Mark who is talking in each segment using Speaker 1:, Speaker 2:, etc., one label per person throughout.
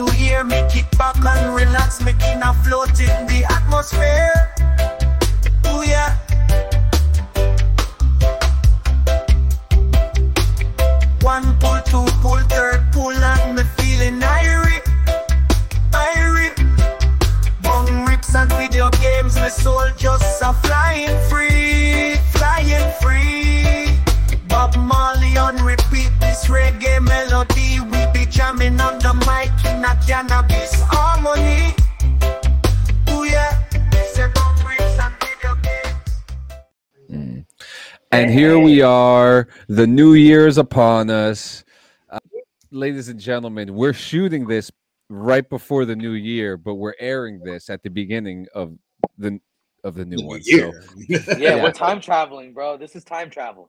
Speaker 1: new year, me kick back and relax, making a float in the atmosphere. Oh yeah. One pull, two pull, third pull, and me feeling irie. Bong rips and video games, my soul just a flying free. Bob Marley on repeat, this reggae melody. We be jamming on the mic in a cannabis harmony. Ooh yeah, say bong rips and video games.
Speaker 2: And here we are. The new year is upon us. Ladies and gentlemen, we're shooting this right before the new year, but we're airing this at the beginning of the new one.
Speaker 3: Year.
Speaker 2: So,
Speaker 4: Yeah, we're time traveling, bro. This is time travel.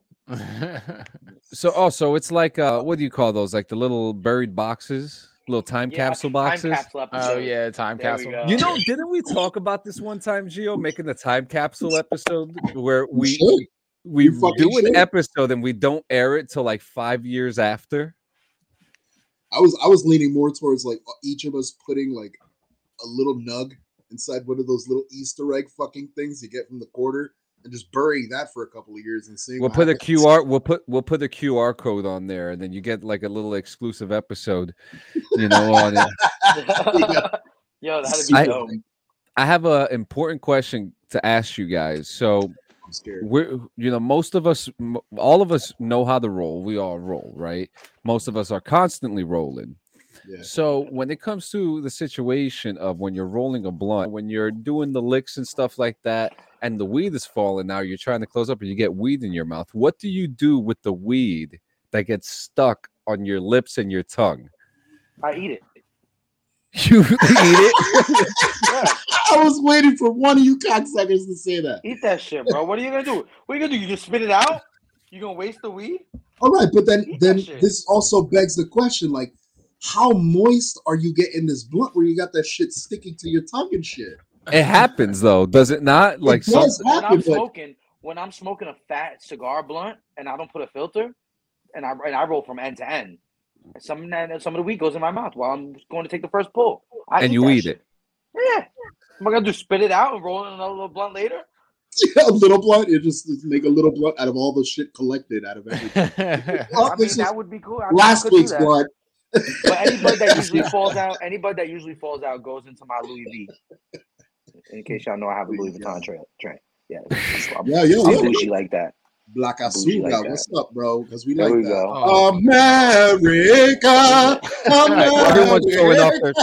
Speaker 2: so it's like what do you call those? Like the little buried boxes, little time capsule boxes.
Speaker 4: Time capsule episode.
Speaker 5: Oh yeah, time
Speaker 4: There
Speaker 5: capsule.
Speaker 4: we go.
Speaker 2: You know, didn't we talk about this one time, Gio, making the time capsule episode where we
Speaker 3: fucking
Speaker 2: do an
Speaker 3: should.
Speaker 2: episode and we don't air it till like 5 years after?
Speaker 3: I was leaning more towards like each of us putting like a little nug inside one of those little Easter egg fucking things you get from the quarter and just burying that for a couple of years and seeing.
Speaker 2: We'll put a QR. We'll put a QR code on there, and then you get like a little exclusive episode, you know, on it.
Speaker 4: Yo, that'd be dope.
Speaker 2: I have an important question to ask you guys. So
Speaker 3: I'm scared.
Speaker 2: we're, most of us, all of us know how to roll. We all roll, right? Most of us are constantly rolling.
Speaker 3: Yeah.
Speaker 2: So when it comes to the situation of when you're rolling a blunt, when you're doing the licks and stuff like that, and the weed is falling now, you're trying to close up and you get weed in your mouth. What do you do with the weed that gets stuck on your lips and your tongue?
Speaker 4: I eat it.
Speaker 2: You eat it?
Speaker 3: I was waiting for one of you cocksuckers to say that.
Speaker 4: Eat that shit, bro. What are you gonna do? What are you gonna do? You just spit it out? You gonna waste the weed?
Speaker 3: All right, but then
Speaker 4: Eat that shit.
Speaker 3: this also begs the question, like, how moist are you getting this blunt where you got that shit sticking to your tongue and shit?
Speaker 2: It happens though, does it not? Like
Speaker 3: It does
Speaker 2: some,
Speaker 3: happen,
Speaker 4: When I'm smoking a fat cigar blunt and I don't put a filter, and I roll from end to end. Some of the weed goes in my mouth while I'm going to take the first pull.
Speaker 2: and you eat it.
Speaker 4: Yeah. Am I gonna just spit it out and roll in another little blunt later?
Speaker 3: a little blunt. You just make a little blunt out of all the shit collected out of everything.
Speaker 4: I mean, that would be cool. I mean,
Speaker 3: Last
Speaker 4: I could do
Speaker 3: week's
Speaker 4: that.
Speaker 3: blunt.
Speaker 4: But anybody that usually falls out goes into my Louis V. In case y'all know, I have a Louis Vuitton train. Yeah, I'm bougie like that.
Speaker 3: Black
Speaker 4: Bougie like
Speaker 3: Asuga,
Speaker 4: that.
Speaker 3: what's up, bro? Because we
Speaker 4: There
Speaker 3: like
Speaker 4: we
Speaker 3: that.
Speaker 4: go.
Speaker 3: America,
Speaker 2: Everyone's showing off their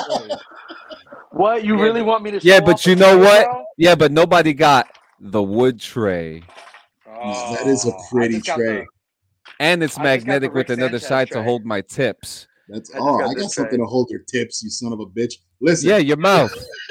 Speaker 4: What, you really want me to?
Speaker 2: Yeah,
Speaker 4: show
Speaker 2: but
Speaker 4: off
Speaker 2: you
Speaker 4: the
Speaker 2: know
Speaker 4: tray,
Speaker 2: what?
Speaker 4: bro?
Speaker 2: Yeah, but nobody got the wood tray,
Speaker 3: That is a
Speaker 4: Oh,
Speaker 3: pretty
Speaker 4: I just got
Speaker 3: tray.
Speaker 2: and it's
Speaker 4: I just got
Speaker 2: magnetic
Speaker 4: the
Speaker 2: with
Speaker 4: Rick
Speaker 2: another
Speaker 4: Sanchez
Speaker 2: side to
Speaker 4: tray.
Speaker 2: hold my tips.
Speaker 3: That's
Speaker 4: I just got
Speaker 3: I
Speaker 4: this
Speaker 3: got something
Speaker 4: tray.
Speaker 3: to hold your tips, you son of a bitch. Listen,
Speaker 2: Yeah, your mouth.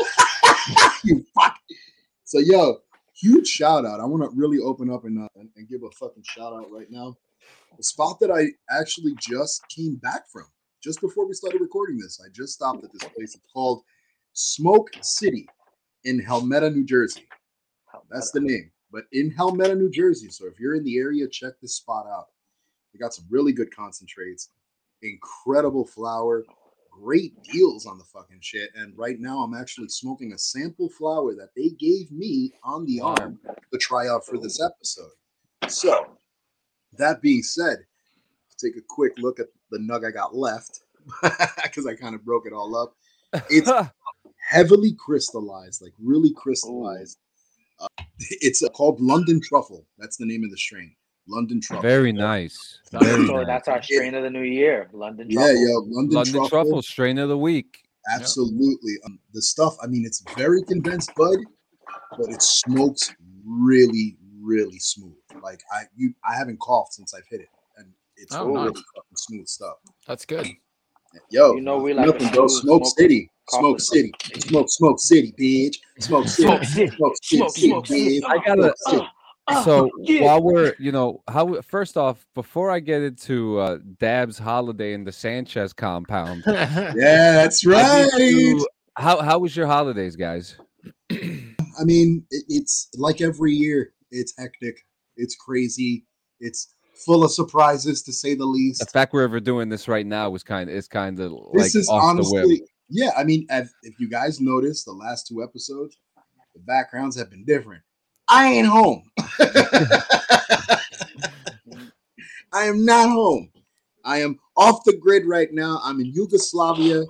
Speaker 3: you fuck. So, yo, huge shout out. I want to really open up and give a fucking shout out right now. The spot that I actually just came back from, just before we started recording this, I just stopped at this place. It's called Smoke City in Helmetta, New Jersey. That's the name. But in Helmetta, New Jersey. So if you're in the area, check this spot out. They got some really good concentrates, incredible flour, great deals on the fucking shit. And right now I'm actually smoking a sample flower that they gave me on the arm to try out for this episode. So that being said, take a quick look at the nug I got left because I kind of broke it all up. It's heavily crystallized, like really crystallized. It's called London Truffle. That's the name of the strain. London Truffle.
Speaker 2: Very nice. Very
Speaker 4: So
Speaker 2: nice.
Speaker 4: that's our strain of the new year, London
Speaker 3: Yeah,
Speaker 4: Truffle.
Speaker 3: yo,
Speaker 2: London Truffle strain of the week.
Speaker 3: Absolutely. The stuff, I mean, it's very condensed bud, but it smokes really, really smooth. Like I haven't coughed since I've hit it, and it's really
Speaker 5: nice.
Speaker 3: fucking smooth stuff.
Speaker 5: That's good.
Speaker 3: Yo,
Speaker 4: You know we like
Speaker 3: nothing,
Speaker 4: a
Speaker 3: bro.
Speaker 4: smooth
Speaker 3: Smoke
Speaker 4: smoker.
Speaker 3: City, Smoke City, Smoke City, bitch. Smoke City,
Speaker 4: Smoke City.
Speaker 3: Smoke City, bitch.
Speaker 2: I gotta.
Speaker 3: Smoke City.
Speaker 2: So
Speaker 4: yeah.
Speaker 2: while we're, first off, before I get into Dab's holiday in the Sanchez compound,
Speaker 3: Yeah, that's right.
Speaker 2: how was your holidays, guys?
Speaker 3: I mean, it's like every year. It's hectic. It's crazy. It's full of surprises, to say the least.
Speaker 2: The fact we're ever doing this right now is kind of like
Speaker 3: This is
Speaker 2: off the
Speaker 3: honestly,
Speaker 2: whim.
Speaker 3: Yeah, I mean, if you guys noticed the last 2 episodes, the backgrounds have been different. I ain't home. I am not home. I am off the grid right now. I'm in Yugoslavia.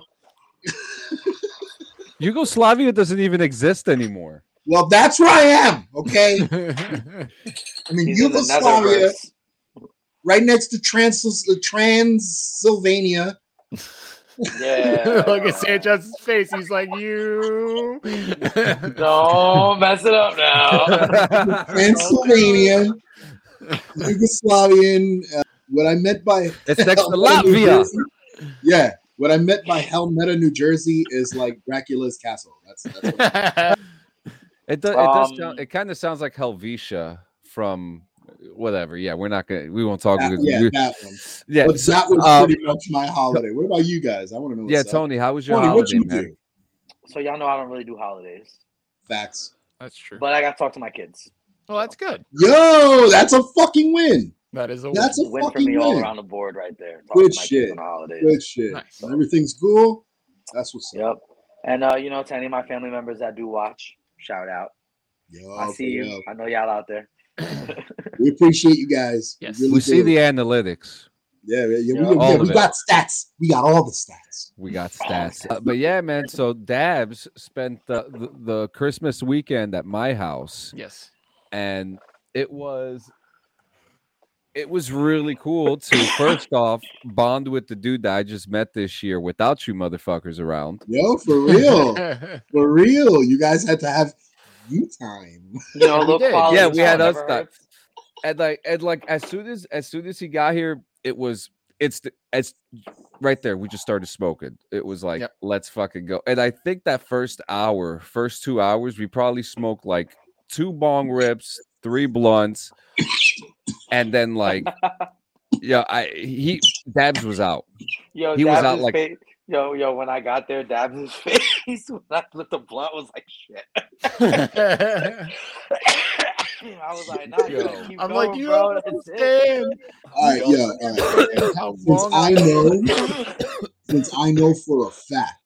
Speaker 2: Yugoslavia doesn't even exist anymore.
Speaker 3: Well, that's where I am. Okay, I'm in Yugoslavia, right next to Transylvania.
Speaker 5: Yeah. Look at Sanchez's face. He's like, you.
Speaker 4: Don't mess it up now.
Speaker 3: Pennsylvania, Yugoslavian. What I meant by
Speaker 2: it's next to Latvia.
Speaker 3: Yeah, what I meant by Helmeta, New Jersey, is like Dracula's castle. That's what
Speaker 2: it does sound, it kind of sounds like Helvetia from whatever. Yeah, we won't talk.
Speaker 3: That one.
Speaker 2: Yeah,
Speaker 3: but that was pretty much my holiday. What about you guys? I want to know.
Speaker 2: Yeah, Tony, how was your holiday,
Speaker 3: what you
Speaker 2: man?
Speaker 3: do?
Speaker 4: So y'all know I don't really do holidays.
Speaker 3: Facts.
Speaker 5: That's true.
Speaker 4: But I got to talk to my kids.
Speaker 5: Well, that's good.
Speaker 3: Yo, that's a fucking win.
Speaker 5: That is a
Speaker 4: win for me
Speaker 3: win.
Speaker 4: all around the board right there.
Speaker 3: Good shit.
Speaker 4: On the holidays.
Speaker 3: Good shit.
Speaker 5: Nice.
Speaker 3: So everything's cool. That's what's up.
Speaker 4: Yep. And to any of my family members that do watch, shout out.
Speaker 3: Yo,
Speaker 4: I see you. I know y'all out there.
Speaker 3: We appreciate you guys.
Speaker 5: Yes.
Speaker 3: We
Speaker 2: see the analytics.
Speaker 3: Yeah, we got stats. We got all the stats.
Speaker 2: We got stats. But yeah, man. So Dabs spent the Christmas weekend at my house.
Speaker 5: Yes.
Speaker 2: And it was really cool to first off bond with the dude that I just met this year without you motherfuckers around.
Speaker 3: Yo, for real. For real. You guys had to have you time.
Speaker 4: Look,
Speaker 2: yeah, we had us time. And like as soon as he got here, it's right there. We just started smoking. It was like, let's fucking go. And I think that first 2 hours, we probably smoked like 2 bong rips, 3 blunts, and then like, Dabs was out.
Speaker 4: Yo,
Speaker 2: he
Speaker 4: Dabs
Speaker 2: was out like.
Speaker 4: Yo, when I got there, Dabs' face when I lit the blunt was like shit. I was like, nah, keep
Speaker 5: I'm
Speaker 4: going,
Speaker 5: like, you
Speaker 4: bro.
Speaker 5: don't understand.
Speaker 3: All right, All right. Since I know for a fact,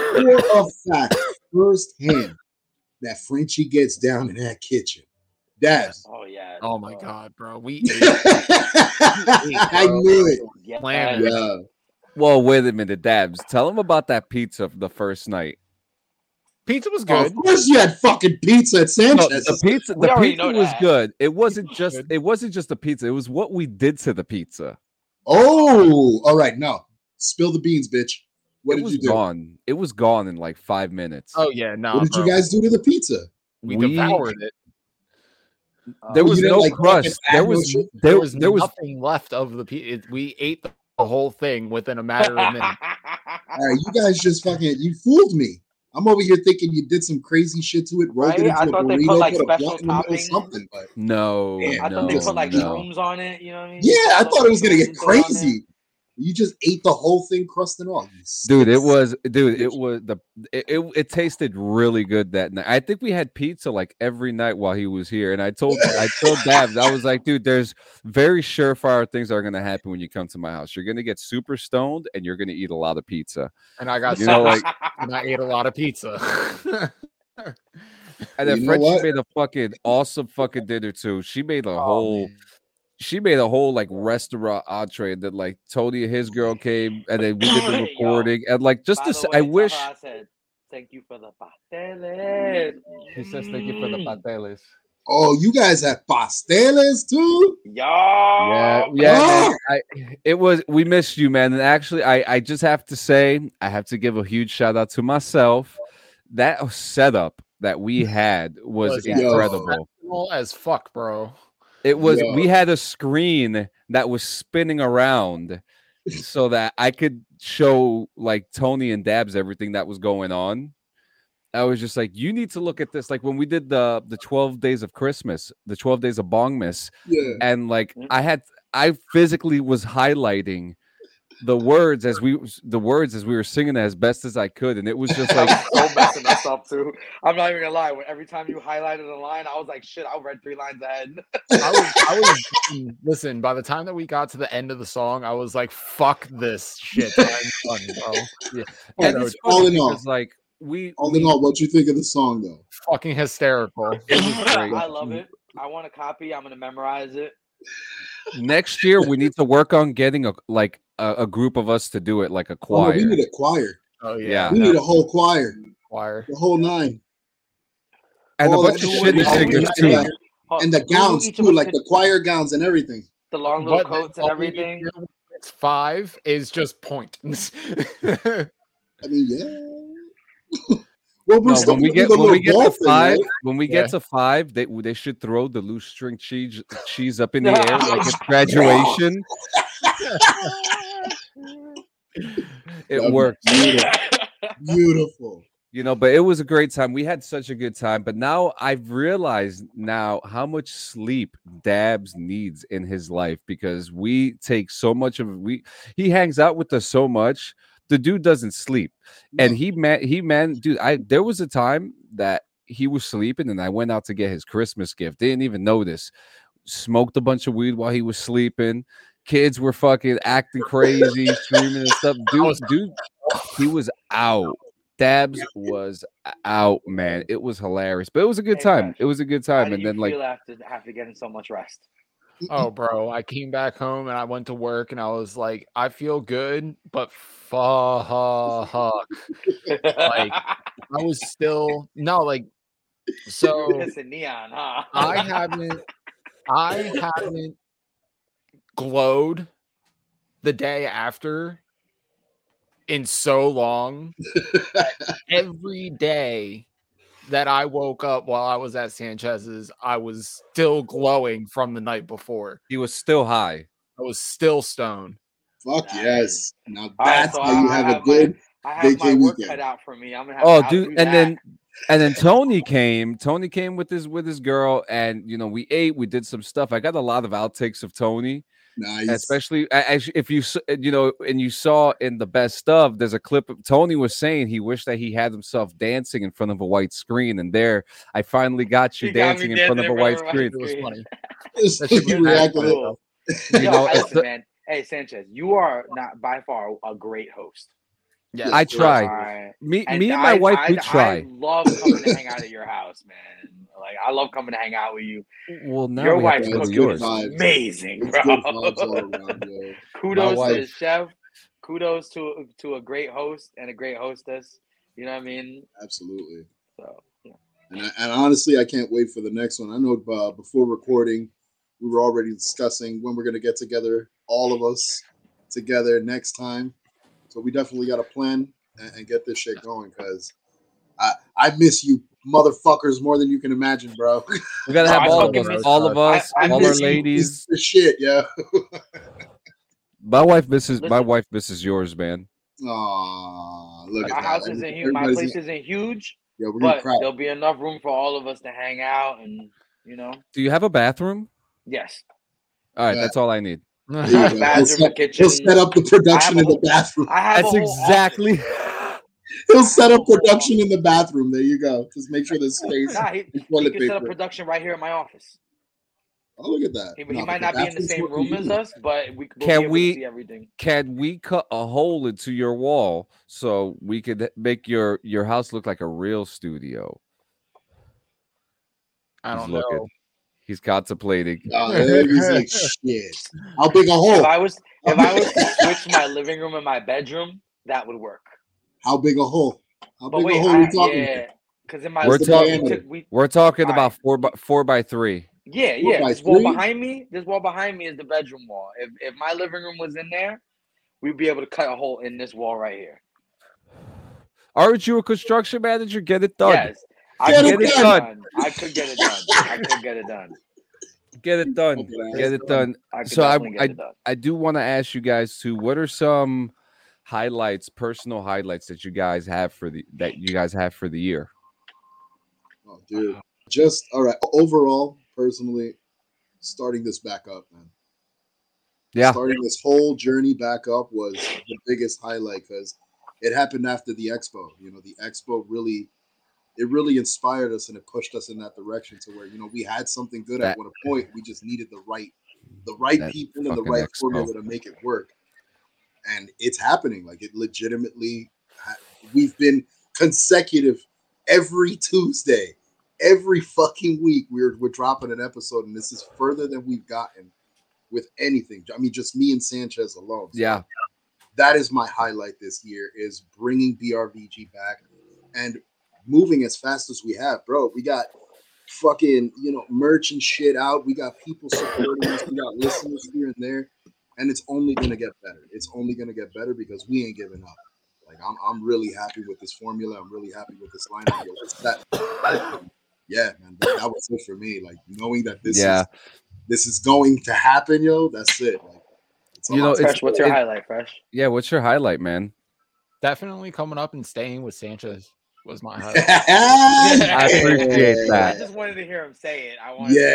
Speaker 3: firsthand, that Frenchie gets down in that kitchen. Dabs.
Speaker 4: Oh yeah.
Speaker 5: Oh my god, bro. We ate.
Speaker 3: I knew it.
Speaker 5: Yeah.
Speaker 2: Well, wait a minute, Dabs. Tell him about that pizza the first night.
Speaker 5: Pizza was good.
Speaker 3: Of course, you had fucking pizza at Sanchez.
Speaker 2: No, the pizza was good. It wasn't just the pizza. It was what we did to the pizza.
Speaker 3: Oh, all right. No, spill the beans, bitch. What did you do?
Speaker 2: Gone. It was gone in like 5 minutes.
Speaker 5: Oh yeah, no.
Speaker 3: What did you guys do to the pizza?
Speaker 5: We devoured it.
Speaker 2: There was no crust. There was
Speaker 5: nothing left of the pizza. We ate the whole thing within a matter of minutes.
Speaker 3: All right, you guys just you fooled me. I'm over here thinking you did some crazy shit to it, rolled it into a burrito,
Speaker 4: they put like
Speaker 3: special
Speaker 4: toppings,
Speaker 3: something. But
Speaker 2: no,
Speaker 4: I thought they put like shrooms on it. You know what I mean?
Speaker 3: Yeah, I thought it was gonna get crazy. You just ate the whole thing, crust and all. It
Speaker 2: tasted really good that night. I think we had pizza like every night while he was here. And I told Dabs, I was like, dude, there's very surefire things that are gonna happen when you come to my house. You're gonna get super stoned and you're gonna eat a lot of pizza.
Speaker 5: And I got and I ate a lot of pizza.
Speaker 2: And then Frenchie made a fucking awesome fucking dinner too. She made a whole like restaurant entree that like Tony and his girl came and then we did the recording and like just to say, I wish.
Speaker 4: I said thank you for the pasteles.
Speaker 2: He says thank you for the pasteles.
Speaker 3: Oh, you guys have pasteles too?
Speaker 2: Yeah. Man, we missed you, man. And actually, I just have to say, I have to give a huge shout out to myself. That setup that we had was incredible.
Speaker 5: As fuck, bro.
Speaker 2: It was. We had a screen that was spinning around so that I could show like Tony and Dabs everything that was going on. I was just like, you need to look at this. Like when we did the 12 days of Christmas, the 12 days of Bongmas, and like I physically was highlighting the words as we were singing as best as I could, and it was just like
Speaker 4: so messing us up too. I'm not even gonna lie. Every time you highlighted a line, I was like, "Shit, I read 3 lines ahead."
Speaker 5: Listen. By the time that we got to the end of the song, I was like, "Fuck this shit." I'm done, bro.
Speaker 2: Yeah. And it's
Speaker 3: all in all,
Speaker 2: like
Speaker 3: all in all, what you think of the song though?
Speaker 5: Fucking hysterical.
Speaker 2: It was great.
Speaker 4: I love it. I want a copy. I'm gonna memorize it.
Speaker 2: Next year, we need to work on getting a group of us to do it, like a choir.
Speaker 3: Oh, we need a choir.
Speaker 5: Oh yeah,
Speaker 3: we need a whole choir,
Speaker 5: the
Speaker 3: whole 9,
Speaker 2: and a bunch of shitty singers too,
Speaker 3: and the gowns too, like the choir gowns and everything.
Speaker 4: The long little coats and everything.
Speaker 5: 5 is just point.
Speaker 3: I mean, yeah. Well,
Speaker 2: no, when we get to 5,
Speaker 3: right?
Speaker 2: when we get to 5, they should throw the loose string cheese up in the air like it's graduation. It worked.
Speaker 3: Beautiful.
Speaker 2: You know, but it was a great time. We had such a good time. But now I've realized how much sleep Dabs needs in his life, because we take so much of he hangs out with us so much. The dude doesn't sleep, and dude. There was a time that he was sleeping, and I went out to get his Christmas gift. Didn't even notice. Smoked a bunch of weed while he was sleeping. Kids were fucking acting crazy, screaming and stuff. Dude, he was out. Dabs was out, man. It was hilarious, but it was a good time. It was a good time, and then
Speaker 4: after getting so much rest.
Speaker 5: Oh, bro, I came back home and I went to work and I was like, I feel good, but fuck. Like, I was still so
Speaker 4: neon, huh?
Speaker 5: I haven't glowed the day after in so long. Every day that I woke up while I was at Sanchez's, I was still glowing from the night before.
Speaker 2: He was still high.
Speaker 5: I was still stoned.
Speaker 3: Fuck yes. Now that's how you have a good
Speaker 4: my work cut out for me. I'm gonna have
Speaker 2: dude, and then Tony came. Tony came with his girl, and we ate. We did some stuff. I got a lot of outtakes of Tony.
Speaker 3: Nice.
Speaker 2: Especially if you and you saw in the best of, there's a clip of Tony was saying he wished that he had himself dancing in front of a white screen, and there I finally got you dancing in front of a white screen.
Speaker 5: It was funny.
Speaker 3: That should be reacted.
Speaker 4: Listen, man. Hey, Sanchez, you are not by far a great host.
Speaker 2: Yeah, I try. Me and my wife, we try.
Speaker 4: I love coming to hang out at your house, man. Like, I love coming to hang out with you.
Speaker 2: Well, now
Speaker 4: your wife's cooking is amazing, bro. Kudos to the chef. Kudos to a great host and a great hostess. You know what I mean?
Speaker 3: Absolutely.
Speaker 4: So, yeah.
Speaker 3: And honestly, I can't wait for the next one. I know before recording, we were already discussing when we're going to get together, all of us together next time. So we definitely got to plan and get this shit going, because I miss you motherfuckers more than you can imagine, bro.
Speaker 2: We gotta have all of us, all our ladies.
Speaker 3: The shit, yeah.
Speaker 2: My wife misses yours, man.
Speaker 3: Aw, look
Speaker 4: my
Speaker 3: at
Speaker 4: house
Speaker 3: that.
Speaker 4: isn't huge. My place isn't huge.
Speaker 3: Yeah, we're
Speaker 4: but
Speaker 3: gonna
Speaker 4: there'll be enough room for all of us to hang out, and
Speaker 2: Do you have a bathroom?
Speaker 4: Yes.
Speaker 2: All right, that's all I need.
Speaker 4: Bathroom, kitchen.
Speaker 3: He'll set up the production in the bathroom.
Speaker 2: That's exactly.
Speaker 3: He'll set up production in the bathroom. There you go. Just make sure there's space.
Speaker 4: He can set up production right here in my office.
Speaker 3: Oh, look at that.
Speaker 4: He might not be in the same room as us, but we'll be able to see everything.
Speaker 2: Can we cut a hole into your wall so we could make your house look like a real studio?
Speaker 5: I don't know.
Speaker 2: He's contemplating.
Speaker 3: He's like, shit. How big a hole?
Speaker 4: If I was to switch my living room and my bedroom, that would work.
Speaker 3: How big a hole? How big a hole are we talking about?
Speaker 4: Because in my
Speaker 2: we're talking about 4x3.
Speaker 4: Yeah. This wall behind me is the bedroom wall. If my living room was in there, we'd be able to cut a hole in this wall right here.
Speaker 2: Aren't you a construction manager? Get it done.
Speaker 4: Yes. I could get it done. Get it done. So I do want to ask you guys too, what are some personal highlights that you guys have for the year?
Speaker 3: Oh, dude. Just all right. Overall, personally, starting this back up, man.
Speaker 2: Yeah.
Speaker 3: Starting this whole journey back up was the biggest highlight because it happened after the expo. You know, the expo really inspired us and it pushed us in that direction to where, you know, we had something good at one point. We just needed the right people and the right formula to make it work. And it's happening. Like, it legitimately, we've been consecutive every Tuesday, every fucking week. We're dropping an episode, and this is further than we've gotten with anything. I mean, just me and Sanchez alone. So
Speaker 2: yeah.
Speaker 3: That is my highlight this year, is bringing BRVG back and moving as fast as we have, bro. We got fucking, you know, merch and shit out. We got people supporting us. We got listeners here and there, and it's only gonna get better. It's only gonna get better because we ain't giving up. Like, I'm really happy with this formula. I'm really happy with this lineup. Yeah, man, that was it for me. Like, knowing that this is going to happen, yo. That's it. Like,
Speaker 4: you know, Fresh, what's your highlight, Fresh?
Speaker 2: Yeah, what's your highlight, man?
Speaker 5: Definitely coming up and staying with Sanchez was my highlight.
Speaker 2: I appreciate that.
Speaker 4: I just wanted to hear him say it.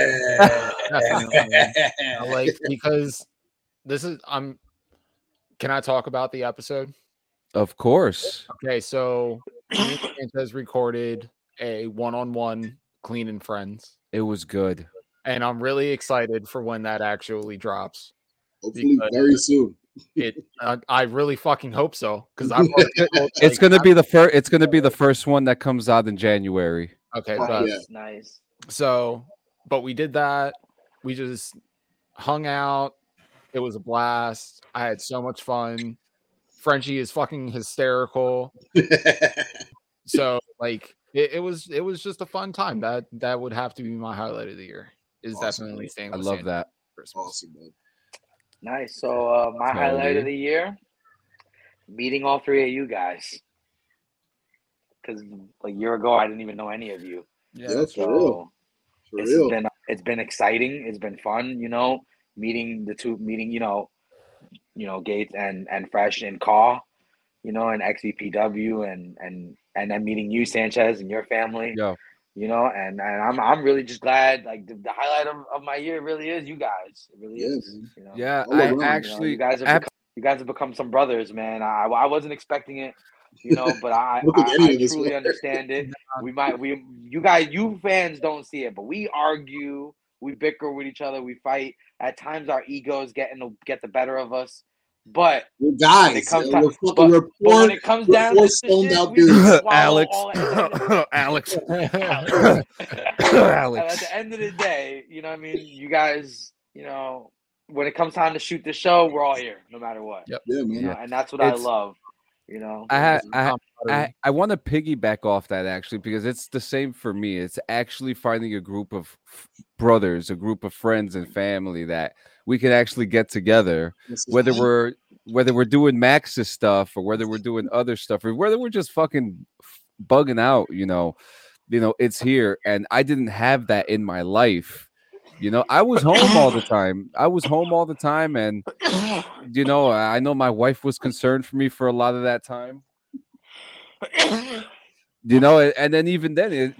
Speaker 5: Like, because this is can I talk about the episode?
Speaker 2: Of course.
Speaker 5: Okay, so Sanchez recorded a one-on-one Clean and Friends.
Speaker 2: It was good.
Speaker 5: And I'm really excited for when that actually drops.
Speaker 3: Hopefully very soon.
Speaker 5: I really fucking hope so, because
Speaker 2: it's gonna be the first. It's gonna be the first one that comes out in January.
Speaker 5: Okay,
Speaker 4: nice.
Speaker 5: So, but we did that. We just hung out. It was a blast. I had so much fun. Frenchie is fucking hysterical. So, like, it was just a fun time. That would have to be my highlight of the year. Is awesome. Definitely staying.
Speaker 2: I love that.
Speaker 5: Christmas.
Speaker 3: Awesome, man.
Speaker 4: Nice. So my highlight of the year, meeting all three of you guys. Because a year ago I didn't even know any of you.
Speaker 3: Yeah, for real.
Speaker 4: It's been exciting. It's been fun. You know, meeting you know Gates and Fresh and Caw, you know, and XVPW and then meeting you, Sanchez, and your family.
Speaker 2: Yeah.
Speaker 4: You know, and I'm really just glad. Like, the highlight of my year really is you guys. It really is. You know?
Speaker 2: Yeah, I actually,
Speaker 4: you guys have become some brothers, man. I wasn't expecting it, you know, but I truly understand it. You fans don't see it, but we argue, we bicker with each other, we fight. At times, our egos get the better of us. But
Speaker 3: we're guys.
Speaker 4: When it comes down to shit,
Speaker 2: Alex.
Speaker 4: Alex. At the end of the day, you know what I mean? You guys, you know, when it comes time to shoot the show, we're all here, no matter what.
Speaker 2: Yep.
Speaker 3: Yeah, man.
Speaker 4: You know, and that's what I love. You know,
Speaker 2: I want to piggyback off that, actually, because it's the same for me. It's actually finding a group of brothers, a group of friends and family that we can actually get together, whether we're doing Max's stuff or whether we're doing other stuff or whether we're just fucking bugging out. You know, it's here, and I didn't have that in my life. You know, I was home all the time. And you know, I know my wife was concerned for me for a lot of that time. You know, and then even then,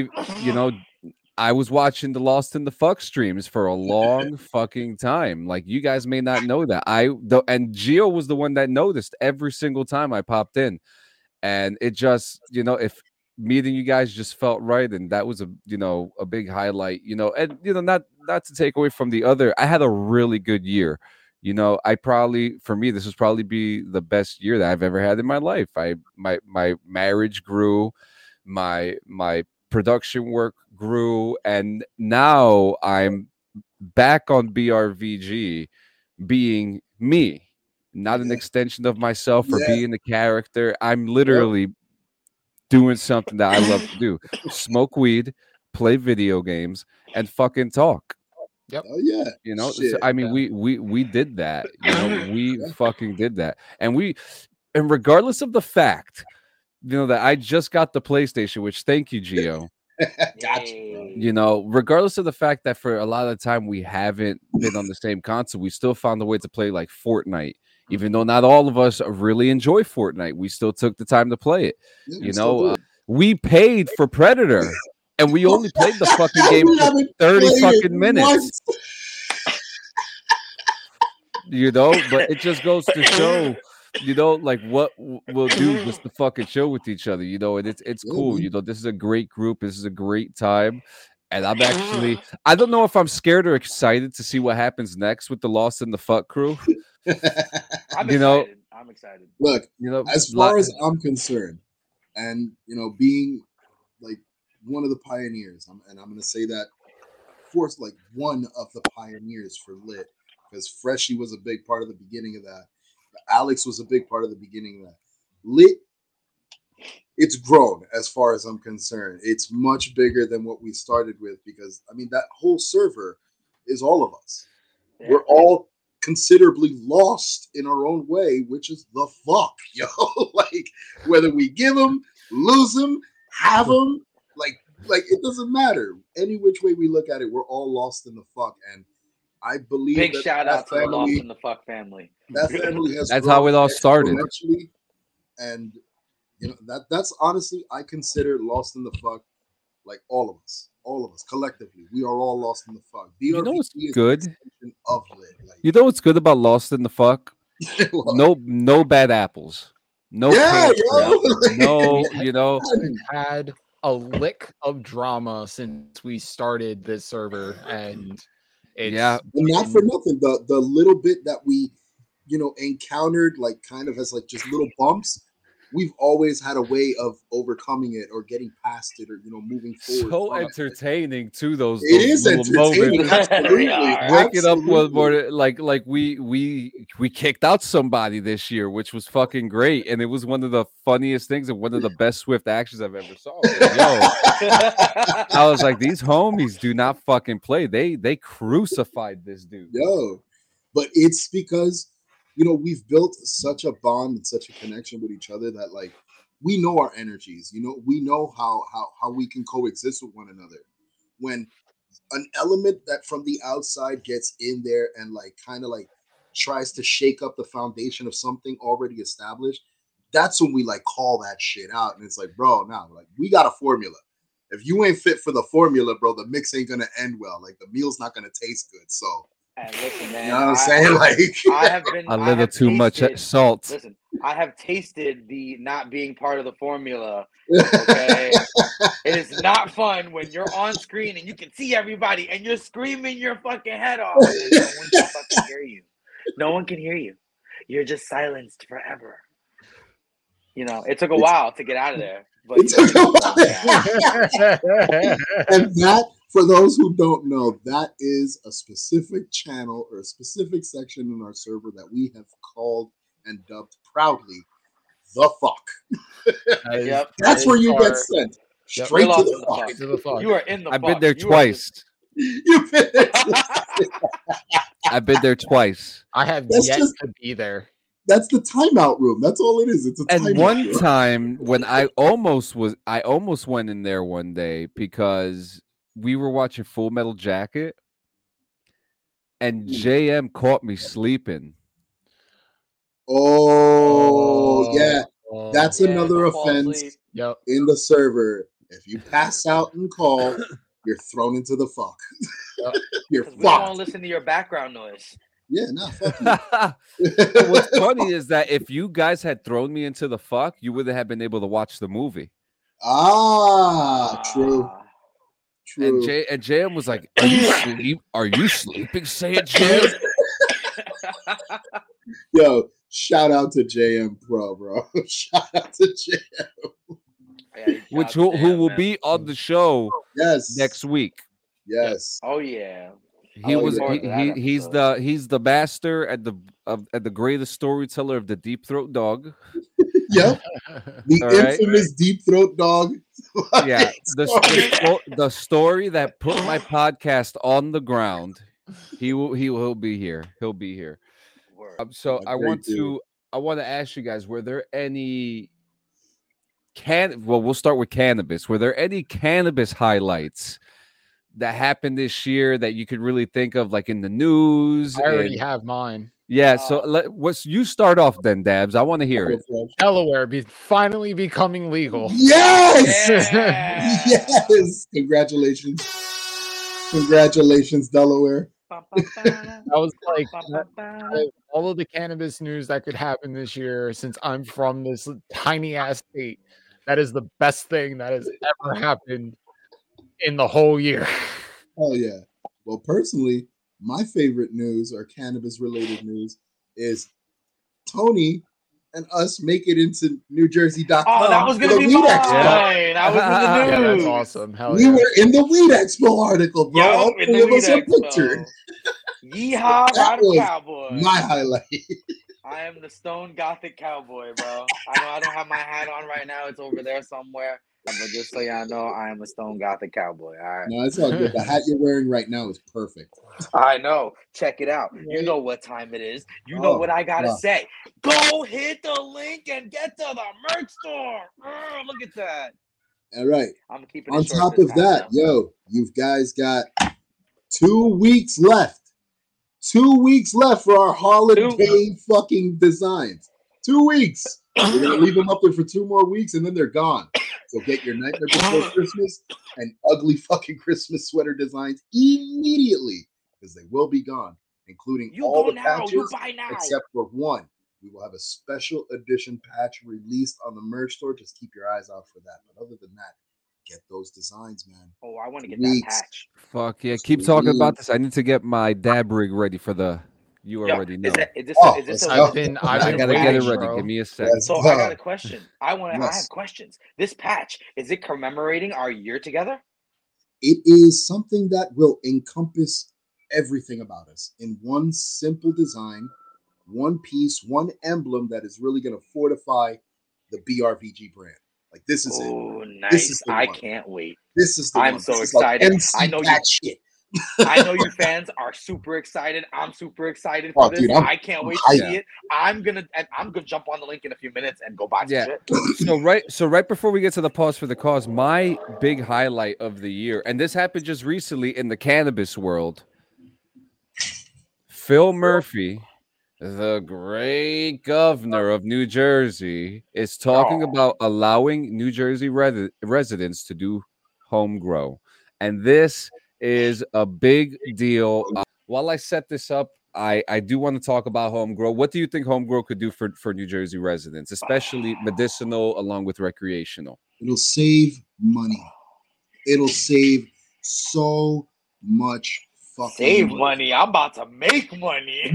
Speaker 2: I was watching the Lost in the Fuck streams for a long fucking time. Like, you guys may not know that. And Gio was the one that noticed every single time I popped in, and it just, you know, if meeting you guys just felt right, and that was a big highlight. You know, and not to take away from the other, I had a really good year. You know, for me, this would probably be the best year that I've ever had in my life. My marriage grew, my production work grew, and now I'm back on BRVG being me, not an extension of myself or being a character. I'm literally doing something that I love to do: smoke weed, play video games, and fucking talk.
Speaker 5: Yep.
Speaker 3: Oh yeah.
Speaker 2: You know, so, I mean, we did that. You know, we fucking did that, and regardless of the fact, you know, that I just got the PlayStation, which, thank you, Gio.
Speaker 3: Gotcha.
Speaker 2: You know, regardless of the fact that for a lot of the time we haven't been on the same console, we still found a way to play like Fortnite. Even though not all of us really enjoy Fortnite, we still took the time to play it.
Speaker 3: Yeah,
Speaker 2: you know, we paid for Predator, and we only played the fucking game for 30 fucking minutes. you know. But it just goes to show, you know, like what we'll do just to fucking chill with each other, you know. And it's cool, you know. This is a great group. This is a great time. And I'm actually, I don't know if I'm scared or excited to see what happens next with the Lost in the Fuck crew.
Speaker 4: I'm
Speaker 2: You know,
Speaker 4: excited. I'm excited.
Speaker 3: Look,
Speaker 2: you know,
Speaker 3: as far as I'm concerned, and you know, being like one of the pioneers, and I'm going to say that for like one of the pioneers for Lit, because Freshie was a big part of the beginning of that. Alex was a big part of the beginning of that. Lit, it's grown as far as I'm concerned. It's much bigger than what we started with, because I mean that whole server is all of us. Yeah. We're all considerably lost in our own way, which is the fuck, yo. Like whether we give them, lose them, have them, like it doesn't matter. Any which way we look at it, we're all lost in the fuck. And I believe
Speaker 4: big shout out to the Lost in the Fuck family.
Speaker 3: That family has
Speaker 2: that's how it all started.
Speaker 3: And you know, that's honestly, I consider Lost in the Fuck like all of us collectively. We are all lost in the fuck.
Speaker 2: You know what's good?
Speaker 3: Of Lit. Like,
Speaker 2: you know what's good about Lost in the Fuck? no bad apples. No, no, you know,
Speaker 5: had a lick of drama since we started this server, and it's
Speaker 3: and not for nothing. The little bit that we, you know, encountered, like kind of as like just little bumps, we've always had a way of overcoming it or getting past it, or you know, moving forward.
Speaker 2: So entertaining too. Those
Speaker 3: is entertaining. Absolutely.
Speaker 2: Waking up one morning, like we kicked out somebody this year, which was fucking great, and it was one of the funniest things and one of the best swift actions I've ever saw. I was like, these homies do not fucking play. They crucified this dude.
Speaker 3: Yo, but it's because, you know, we've built such a bond and such a connection with each other that, like, we know our energies. You know, we know how we can coexist with one another. When an element that from the outside gets in there and like kind of like tries to shake up the foundation of something already established, that's when we like call that shit out. And it's like, bro, now like we got a formula. If you ain't fit for the formula, bro, the mix ain't gonna end well. Like the meal's not gonna taste good. So.
Speaker 4: And listen, man,
Speaker 3: you know what I'm saying? Like
Speaker 4: I have been
Speaker 2: a little too much salt.
Speaker 4: Listen, I have tasted the not being part of the formula. Okay, it is not fun when you're on screen and you can see everybody and you're screaming your fucking head off. And no one can fucking hear you. No one can hear you. You're just silenced forever. You know, it took a while to get out of there. But
Speaker 3: it took a while. And that, for those who don't know, that is a specific channel or a specific section in our server that we have called and dubbed proudly the fuck.
Speaker 4: Yep.
Speaker 3: That's where you get sent. Straight to the fuck.
Speaker 4: You are in the fuck.
Speaker 2: I've been there twice.
Speaker 3: You've been there twice.
Speaker 2: I've been there twice.
Speaker 5: I have yet to be there.
Speaker 3: That's the timeout room. That's all it is. It's a timeout.
Speaker 2: And one time when I almost went in there one day because we were watching Full Metal Jacket and JM caught me sleeping.
Speaker 3: Oh, yeah. That's another offense in the server. If you pass out and call, you're thrown into the fuck. You're fucked.
Speaker 4: We don't want to listen to your background noise.
Speaker 3: Yeah, no, fuck you.
Speaker 2: What's funny is that if you guys had thrown me into the fuck, you would have been able to watch the movie.
Speaker 3: True.
Speaker 2: And JM was like, Are you sleeping? Say it, JM.
Speaker 3: Yo, shout out to JM Pro, bro. Shout out to JM.
Speaker 2: Which who will be on the show next week.
Speaker 3: Yes.
Speaker 4: Oh yeah.
Speaker 2: He's the master and the greatest storyteller of the Deep Throat Dog.
Speaker 3: Yep. The infamous Deep Throat Dog.
Speaker 2: Yeah. The story that put my podcast on the ground. He'll be here. He'll be here. So I want to ask you guys, were there any we'll start with cannabis. Were there any cannabis highlights that happened this year that you could really think of, like in the news?
Speaker 5: I already have mine.
Speaker 2: Yeah, so you start off then, Dabs. I want to hear it.
Speaker 5: Delaware finally becoming legal.
Speaker 3: Yes! Yeah. Yes! Congratulations, Delaware.
Speaker 5: That was like all of the cannabis news that could happen this year. Since I'm from this tiny ass state, that is the best thing that has ever happened in the whole year.
Speaker 3: Oh yeah. Well, personally, my favorite news or cannabis related news is Tony and us make it into NewJersey.com.
Speaker 4: Oh, that was gonna be mine. That was in the news.
Speaker 5: Yeah, that's awesome. Hell
Speaker 3: we were in the Weed Expo article, bro. All
Speaker 4: in
Speaker 3: three
Speaker 4: the
Speaker 3: of us
Speaker 4: Weed
Speaker 3: are pictured.
Speaker 4: Yeehaw,
Speaker 3: That
Speaker 4: Ride
Speaker 3: was
Speaker 4: Cowboy.
Speaker 3: my highlight.
Speaker 4: I am the Stone Gothic Cowboy, bro. I know I don't have my hat on right now. It's over there somewhere. But just so y'all know, I am a Stone Gothic Cowboy. All right.
Speaker 3: No, it's all good. The hat you're wearing right now is perfect.
Speaker 4: I know. Check it out. You know what time it is. You know what I gotta say. Go hit the link and get to the merch store. Look at that.
Speaker 3: All right.
Speaker 4: I'm keeping it
Speaker 3: on
Speaker 4: short
Speaker 3: top of that, yo, you guys got 2 weeks left. 2 weeks left for our holiday fucking designs. 2 weeks. We're gonna leave them up there for 2 more weeks and then they're gone. So get your Nightmare Before Christmas and ugly fucking Christmas sweater designs immediately because they will be gone, including all the patches except for one. We will have a special edition patch released on the merch store. Just keep your eyes out for that. But other than that, get those designs, man.
Speaker 4: Oh, I want to get that patch.
Speaker 2: Fuck yeah. Keep talking about this. I need to get my dab rig ready for the... You already know.
Speaker 4: Is this
Speaker 2: I gotta get it ready. Give me a second.
Speaker 4: So I got a question. I have questions. This patch, is it commemorating our year together?
Speaker 3: It is something that will encompass everything about us in one simple design, one piece, one emblem that is really going to fortify the BRVG brand. Like this is it.
Speaker 4: Oh, nice! I can't wait.
Speaker 3: This is the
Speaker 4: I'm so excited. I know you.
Speaker 3: Shit.
Speaker 4: I know you fans are super excited. I'm super excited for this. Dude, I can't wait to see it. I'm gonna jump on the link in a few minutes and go buy some shit.
Speaker 2: So right before we get to the pause for the cause, my big highlight of the year, and this happened just recently in the cannabis world. Phil Murphy, the great governor of New Jersey, is talking about allowing New Jersey residents to do home grow, and this is a big deal. While I set this up, I do want to talk about home grow. What do you think home grow could do for New Jersey residents, especially medicinal along with recreational?
Speaker 3: It'll save money. It'll save so much fucking
Speaker 4: save money. I'm about to make money.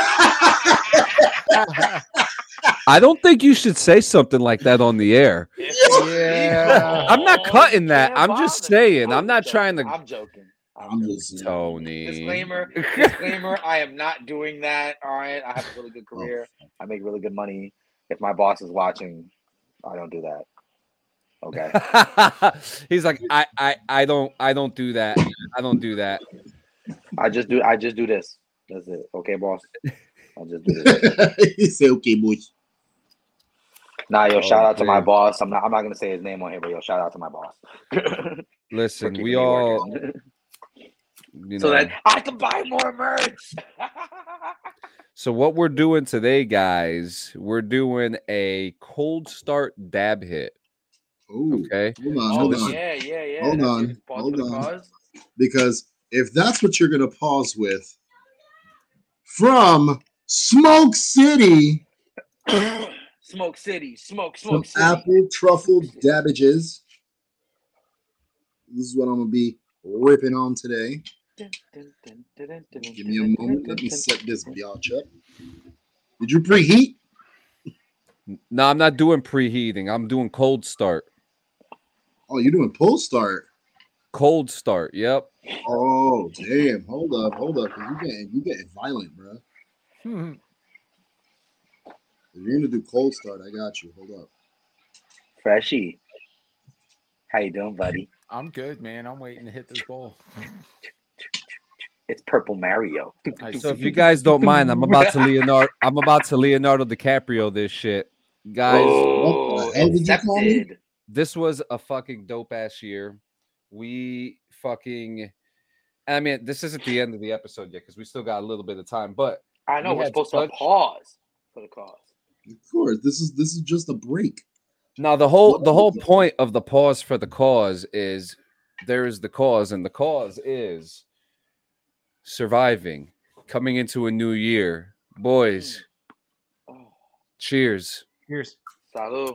Speaker 2: I don't think you should say something like that on the air. Yeah, I'm not cutting that. I'm just saying. I'm not trying to.
Speaker 4: I'm joking.
Speaker 3: I'm just
Speaker 2: Tony.
Speaker 4: Disclaimer. I am not doing that. All right. I have a really good career. I make really good money. If my boss is watching, I don't do that. Okay.
Speaker 2: He's like, I don't do that. I don't do that.
Speaker 4: I just do this. That's it. Okay, boss. I'll just do this.
Speaker 3: He said, okay, boy.
Speaker 4: Nah, yo, shout out to my boss. I'm not gonna say his name on here, but yo, shout out to my boss.
Speaker 2: Listen, we all
Speaker 4: so that I can buy more merch.
Speaker 2: So what we're doing today, guys, we're doing a cold start dab hit.
Speaker 3: Ooh,
Speaker 2: okay.
Speaker 3: Hold on.
Speaker 4: Yeah.
Speaker 3: Hold on. Because if that's what you're gonna pause with, from Smoke City.
Speaker 4: Smoke City.
Speaker 3: Apple truffle dabbages. This is what I'm gonna be ripping on today. Give me a moment. Let me set this biatch up. Did you preheat?
Speaker 2: No, I'm not doing preheating. I'm doing cold start.
Speaker 3: Oh, you're doing cold start.
Speaker 2: Cold start. Yep.
Speaker 3: Oh, damn. Hold up. You getting violent, bro. If you're gonna do cold start, I got you. Hold up.
Speaker 4: Freshie. How you doing, buddy?
Speaker 5: I'm good, man. I'm waiting to hit this ball.
Speaker 4: It's Purple Mario.
Speaker 2: So if you guys don't mind, I'm about to Leonardo DiCaprio this shit. Guys,
Speaker 3: what the hell did you call me?
Speaker 2: This was a fucking dope ass year. We fucking, I mean, this isn't the end of the episode yet because we still got a little bit of time, but
Speaker 4: I know we're supposed to pause for the cause.
Speaker 3: Of course, this is just a break.
Speaker 2: Now the whole point of the pause for the cause is there is the cause, and the cause is surviving, coming into a new year. Boys, cheers.
Speaker 5: Cheers.
Speaker 4: Salud.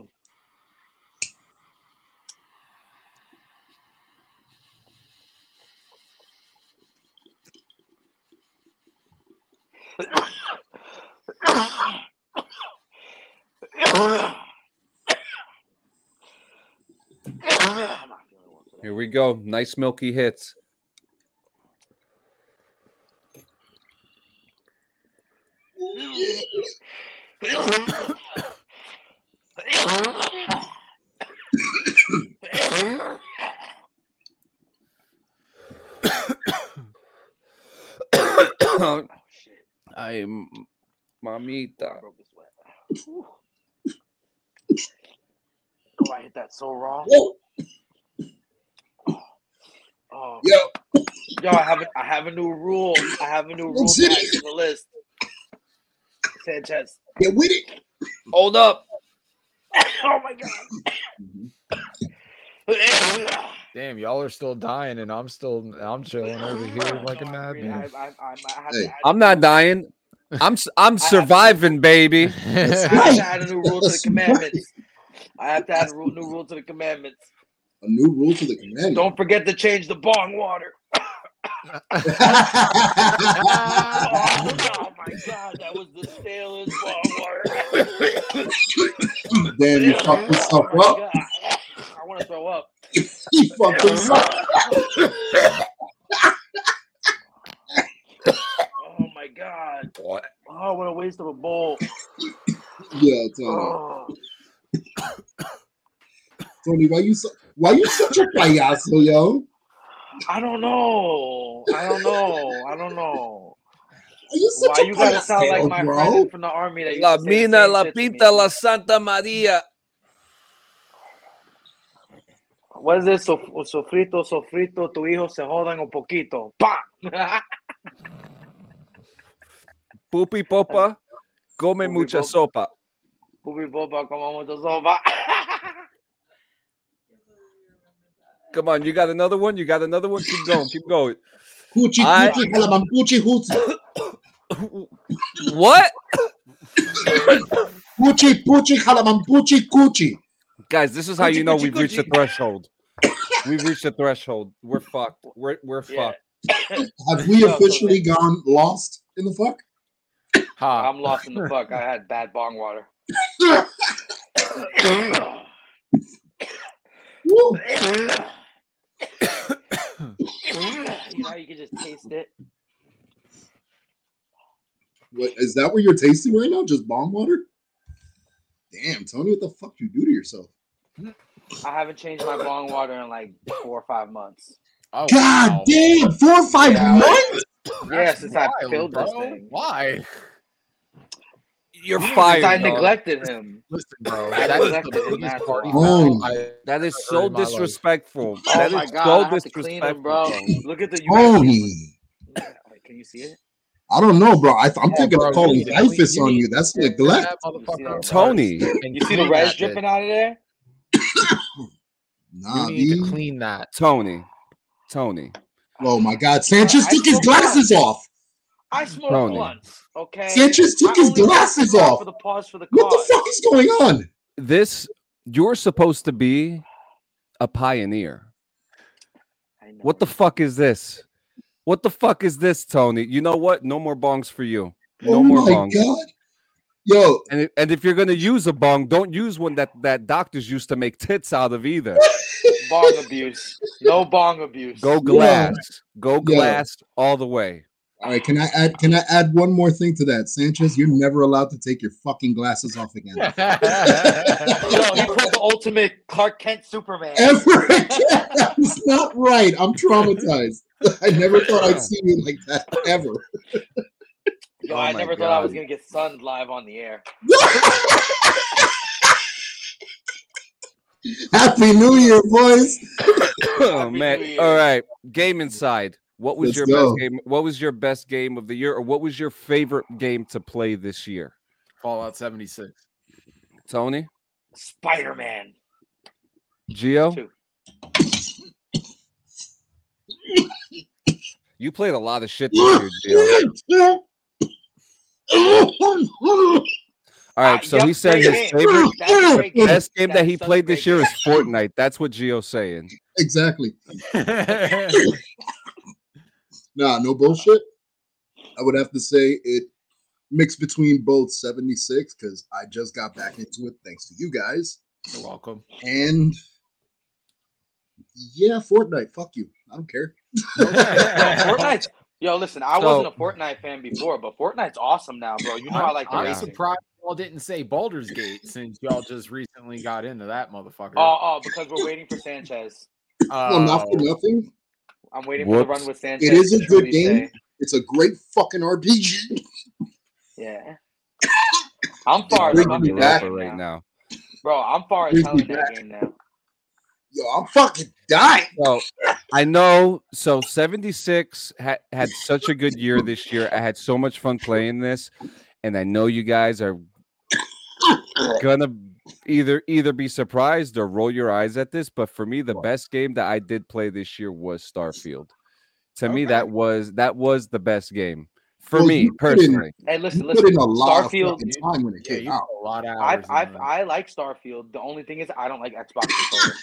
Speaker 2: Here we go. Nice milky hits. I'm mamita.
Speaker 4: Oh, I hit that so wrong. Oh. Yo, I have a new rule. I have a new rule to add to the list. Sanchez.
Speaker 3: Get with it.
Speaker 4: Hold up. Oh my god.
Speaker 5: Damn, y'all are still dying, and I'm chilling over here like a madman.
Speaker 2: I'm not dying. I'm surviving, baby.
Speaker 4: I have to add a new rule to the commandments. I have to add a new rule to the commandments.
Speaker 3: A new rule to the commandments.
Speaker 4: Don't forget to change the bong water. Oh my god, that was the stalest bong water.
Speaker 3: Damn, you fucked yourself up.
Speaker 4: God. I want to throw up.
Speaker 3: You fucked yourself up.
Speaker 4: Oh my god.
Speaker 5: What?
Speaker 4: Oh, what a waste of a bowl.
Speaker 3: Yeah, Tony, why you such a payaso, yo?
Speaker 4: I don't know. Why you gotta sound like my friend from the army that
Speaker 2: La mina, la pinta, la Santa Maria.
Speaker 4: What is this? Sofrito, tu hijo se jodan un poquito. Pa!
Speaker 2: Pupi popa, come
Speaker 4: Pupi
Speaker 2: mucha
Speaker 4: popa.
Speaker 2: sopa.
Speaker 4: Pupi popa, como mucha sopa.
Speaker 2: Come on, you got another one? Keep going.
Speaker 3: Coochie, halamampuchi, hoochie.
Speaker 2: What?
Speaker 3: Puchi, halamampuchi, coochie.
Speaker 2: Guys, this is how you know we've reached the threshold. We've reached the threshold. We're fucked. We're fucked.
Speaker 3: Have we officially gone lost in the fuck?
Speaker 4: I'm lost in the fuck. I had bad bong water. You know, you can just taste it.
Speaker 3: What is that? What you're tasting right now? Just bong water? Damn, Tony, what the fuck you do to yourself?
Speaker 4: I haven't changed my bong water in like 4 or 5 months.
Speaker 5: Oh,
Speaker 3: God
Speaker 5: wow.
Speaker 3: damn, 4 or 5 months?
Speaker 4: Yeah, since I
Speaker 5: wild,
Speaker 4: filled this
Speaker 5: bro.
Speaker 4: thing.
Speaker 5: Why?
Speaker 2: You're fired.
Speaker 4: I
Speaker 2: dog.
Speaker 4: neglected him.
Speaker 5: Listen, bro.
Speaker 4: I
Speaker 5: That is
Speaker 4: neglected
Speaker 5: the
Speaker 4: him.
Speaker 5: biggest
Speaker 4: That's
Speaker 5: party
Speaker 4: why.
Speaker 3: Oh.
Speaker 5: foul
Speaker 2: That is
Speaker 5: I've
Speaker 2: so
Speaker 5: heard in my life.
Speaker 2: disrespectful.
Speaker 4: Oh
Speaker 2: That
Speaker 4: my
Speaker 2: is
Speaker 4: god,
Speaker 2: so
Speaker 4: I have to clean
Speaker 2: disrespectful,
Speaker 4: him, bro.
Speaker 2: bro.
Speaker 4: Look at the
Speaker 3: Tony.
Speaker 4: Wait, can you see it?
Speaker 3: I don't know, bro. I'm thinking
Speaker 5: bro,
Speaker 3: of calling
Speaker 5: you need-
Speaker 3: typhus
Speaker 5: you
Speaker 3: on
Speaker 5: need-
Speaker 3: you. That's
Speaker 5: Yeah,
Speaker 3: neglect.
Speaker 5: that motherfucker
Speaker 2: Tony.
Speaker 5: and
Speaker 4: You see the
Speaker 5: clean
Speaker 4: res
Speaker 5: that
Speaker 4: dripping
Speaker 5: bitch.
Speaker 4: out of there?
Speaker 3: Nah,
Speaker 5: You need to
Speaker 3: B.
Speaker 5: clean that.
Speaker 2: Tony.
Speaker 3: Oh my God, Sanchez
Speaker 4: I
Speaker 3: took his
Speaker 4: smoked
Speaker 3: glasses off.
Speaker 4: I smoked
Speaker 2: Tony.
Speaker 4: blunts, okay?
Speaker 3: Sanchez took
Speaker 4: I
Speaker 3: his
Speaker 4: only
Speaker 3: glasses
Speaker 4: smoked
Speaker 3: off.
Speaker 4: for the pause for the
Speaker 3: What the
Speaker 4: cause.
Speaker 3: fuck is going on?
Speaker 2: You're supposed to be a pioneer.
Speaker 4: I know.
Speaker 2: What the fuck is this? What the fuck is this, Tony? You know what? No more bongs for you. No
Speaker 3: Oh
Speaker 2: more
Speaker 3: my
Speaker 2: bongs.
Speaker 3: God. Yo,
Speaker 2: And if you're gonna use a bong, don't use one that doctors used to make tits out of either.
Speaker 4: Bong abuse. No bong abuse.
Speaker 2: Go glass. Go glass all the way.
Speaker 3: all right, can I add one more thing to that? Sanchez, you're never allowed to take your fucking glasses off again.
Speaker 4: Yo, he pulled the ultimate Clark Kent Superman.
Speaker 3: Ever again. That's not right. I'm traumatized. I never thought I'd see you like that ever.
Speaker 4: Yo,
Speaker 2: Oh
Speaker 4: I
Speaker 2: my
Speaker 4: never thought I was
Speaker 2: God.
Speaker 4: gonna get sunned live on the air.
Speaker 3: Happy New Year, boys.
Speaker 2: Oh
Speaker 4: Happy
Speaker 2: man.
Speaker 4: New Year.
Speaker 2: All right. Game inside. What was
Speaker 3: Let's
Speaker 2: your
Speaker 3: go.
Speaker 2: best game? What was your best game of the year, or what was your favorite game to play this year?
Speaker 5: Fallout 76.
Speaker 2: Tony?
Speaker 4: Spider-Man.
Speaker 2: Gio?
Speaker 4: Two.
Speaker 2: You played a lot of shit this year, Gio. All right, so he said his favorite best game that he played this year is Fortnite. That's what Gio's saying.
Speaker 3: Exactly. Nah, no bullshit. I would have to say it mixed between both 76 because I just got back into it thanks to you guys.
Speaker 5: You're welcome.
Speaker 3: And yeah, Fortnite. Fuck you. I don't care.
Speaker 4: Fortnite. Yo, listen, I wasn't a Fortnite fan before, but Fortnite's awesome now, bro. You know I like the
Speaker 5: I'm
Speaker 4: racing.
Speaker 5: surprised y'all didn't say Baldur's Gate since y'all just recently got into that motherfucker.
Speaker 4: Oh, because we're waiting for Sanchez.
Speaker 3: Well, not for nothing.
Speaker 4: I'm waiting for the run with Sanchez.
Speaker 3: It is a good game. It's a great fucking RPG.
Speaker 4: Yeah. I'm far as fucking
Speaker 2: right now.
Speaker 4: Bro, I'm far as hell in that game now.
Speaker 3: Yo, I'm fucking dying.
Speaker 2: So I know. So 76 had such a good year this year. I had so much fun playing this, and I know you guys are gonna either be surprised or roll your eyes at this. But for me, the best game that I did play this year was Starfield. To me, that was the best game for me personally.
Speaker 4: Hey, listen.
Speaker 3: Put in a lot Starfield of time when it came out.
Speaker 5: A lot of hours.
Speaker 4: I like Starfield. The only thing is I don't like Xbox controllers.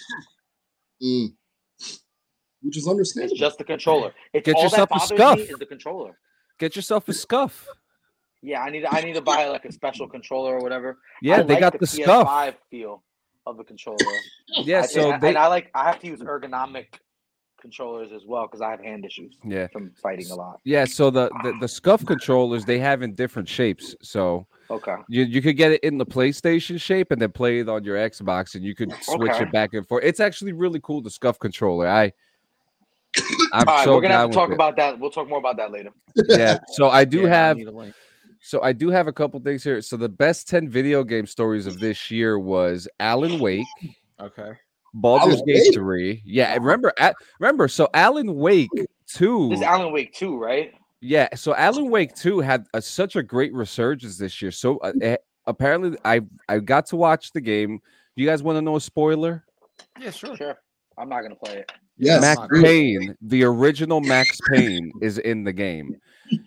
Speaker 3: Which is understandable.
Speaker 4: It's just the controller.
Speaker 2: Get yourself a Scuff.
Speaker 4: Is the controller.
Speaker 2: Get yourself a Scuff.
Speaker 4: Yeah, I need to buy like a special controller or whatever.
Speaker 2: Yeah, they got the Scuff.
Speaker 4: PS5 feel of the controller.
Speaker 2: Yeah,
Speaker 4: I have to use ergonomic controllers as well because I have hand issues.
Speaker 2: Yeah,
Speaker 4: from fighting a lot.
Speaker 2: Yeah, so the Scuff controllers they have in different shapes. So
Speaker 4: okay,
Speaker 2: you could get it in the PlayStation shape and then play it on your Xbox, and you could switch it back and forth. It's actually really cool. The Scuff controller. I'm
Speaker 4: right,
Speaker 2: so
Speaker 4: we're gonna have to talk
Speaker 2: it.
Speaker 4: about that. We'll talk more about that later.
Speaker 2: Yeah, so I do have. So I do have a couple things here. So the best 10 video game stories of this year was Alan Wake.
Speaker 5: Okay.
Speaker 2: Baldur's Gate 3. Yeah, remember. So Alan Wake 2.
Speaker 4: This is Alan Wake 2, right?
Speaker 2: Yeah. So Alan Wake 2 had such a great resurgence this year. So apparently, I got to watch the game. You guys want to know a spoiler?
Speaker 5: Yeah, sure.
Speaker 4: I'm not gonna play it.
Speaker 3: Yes,
Speaker 2: Max Payne, the original Max Payne, is in the game.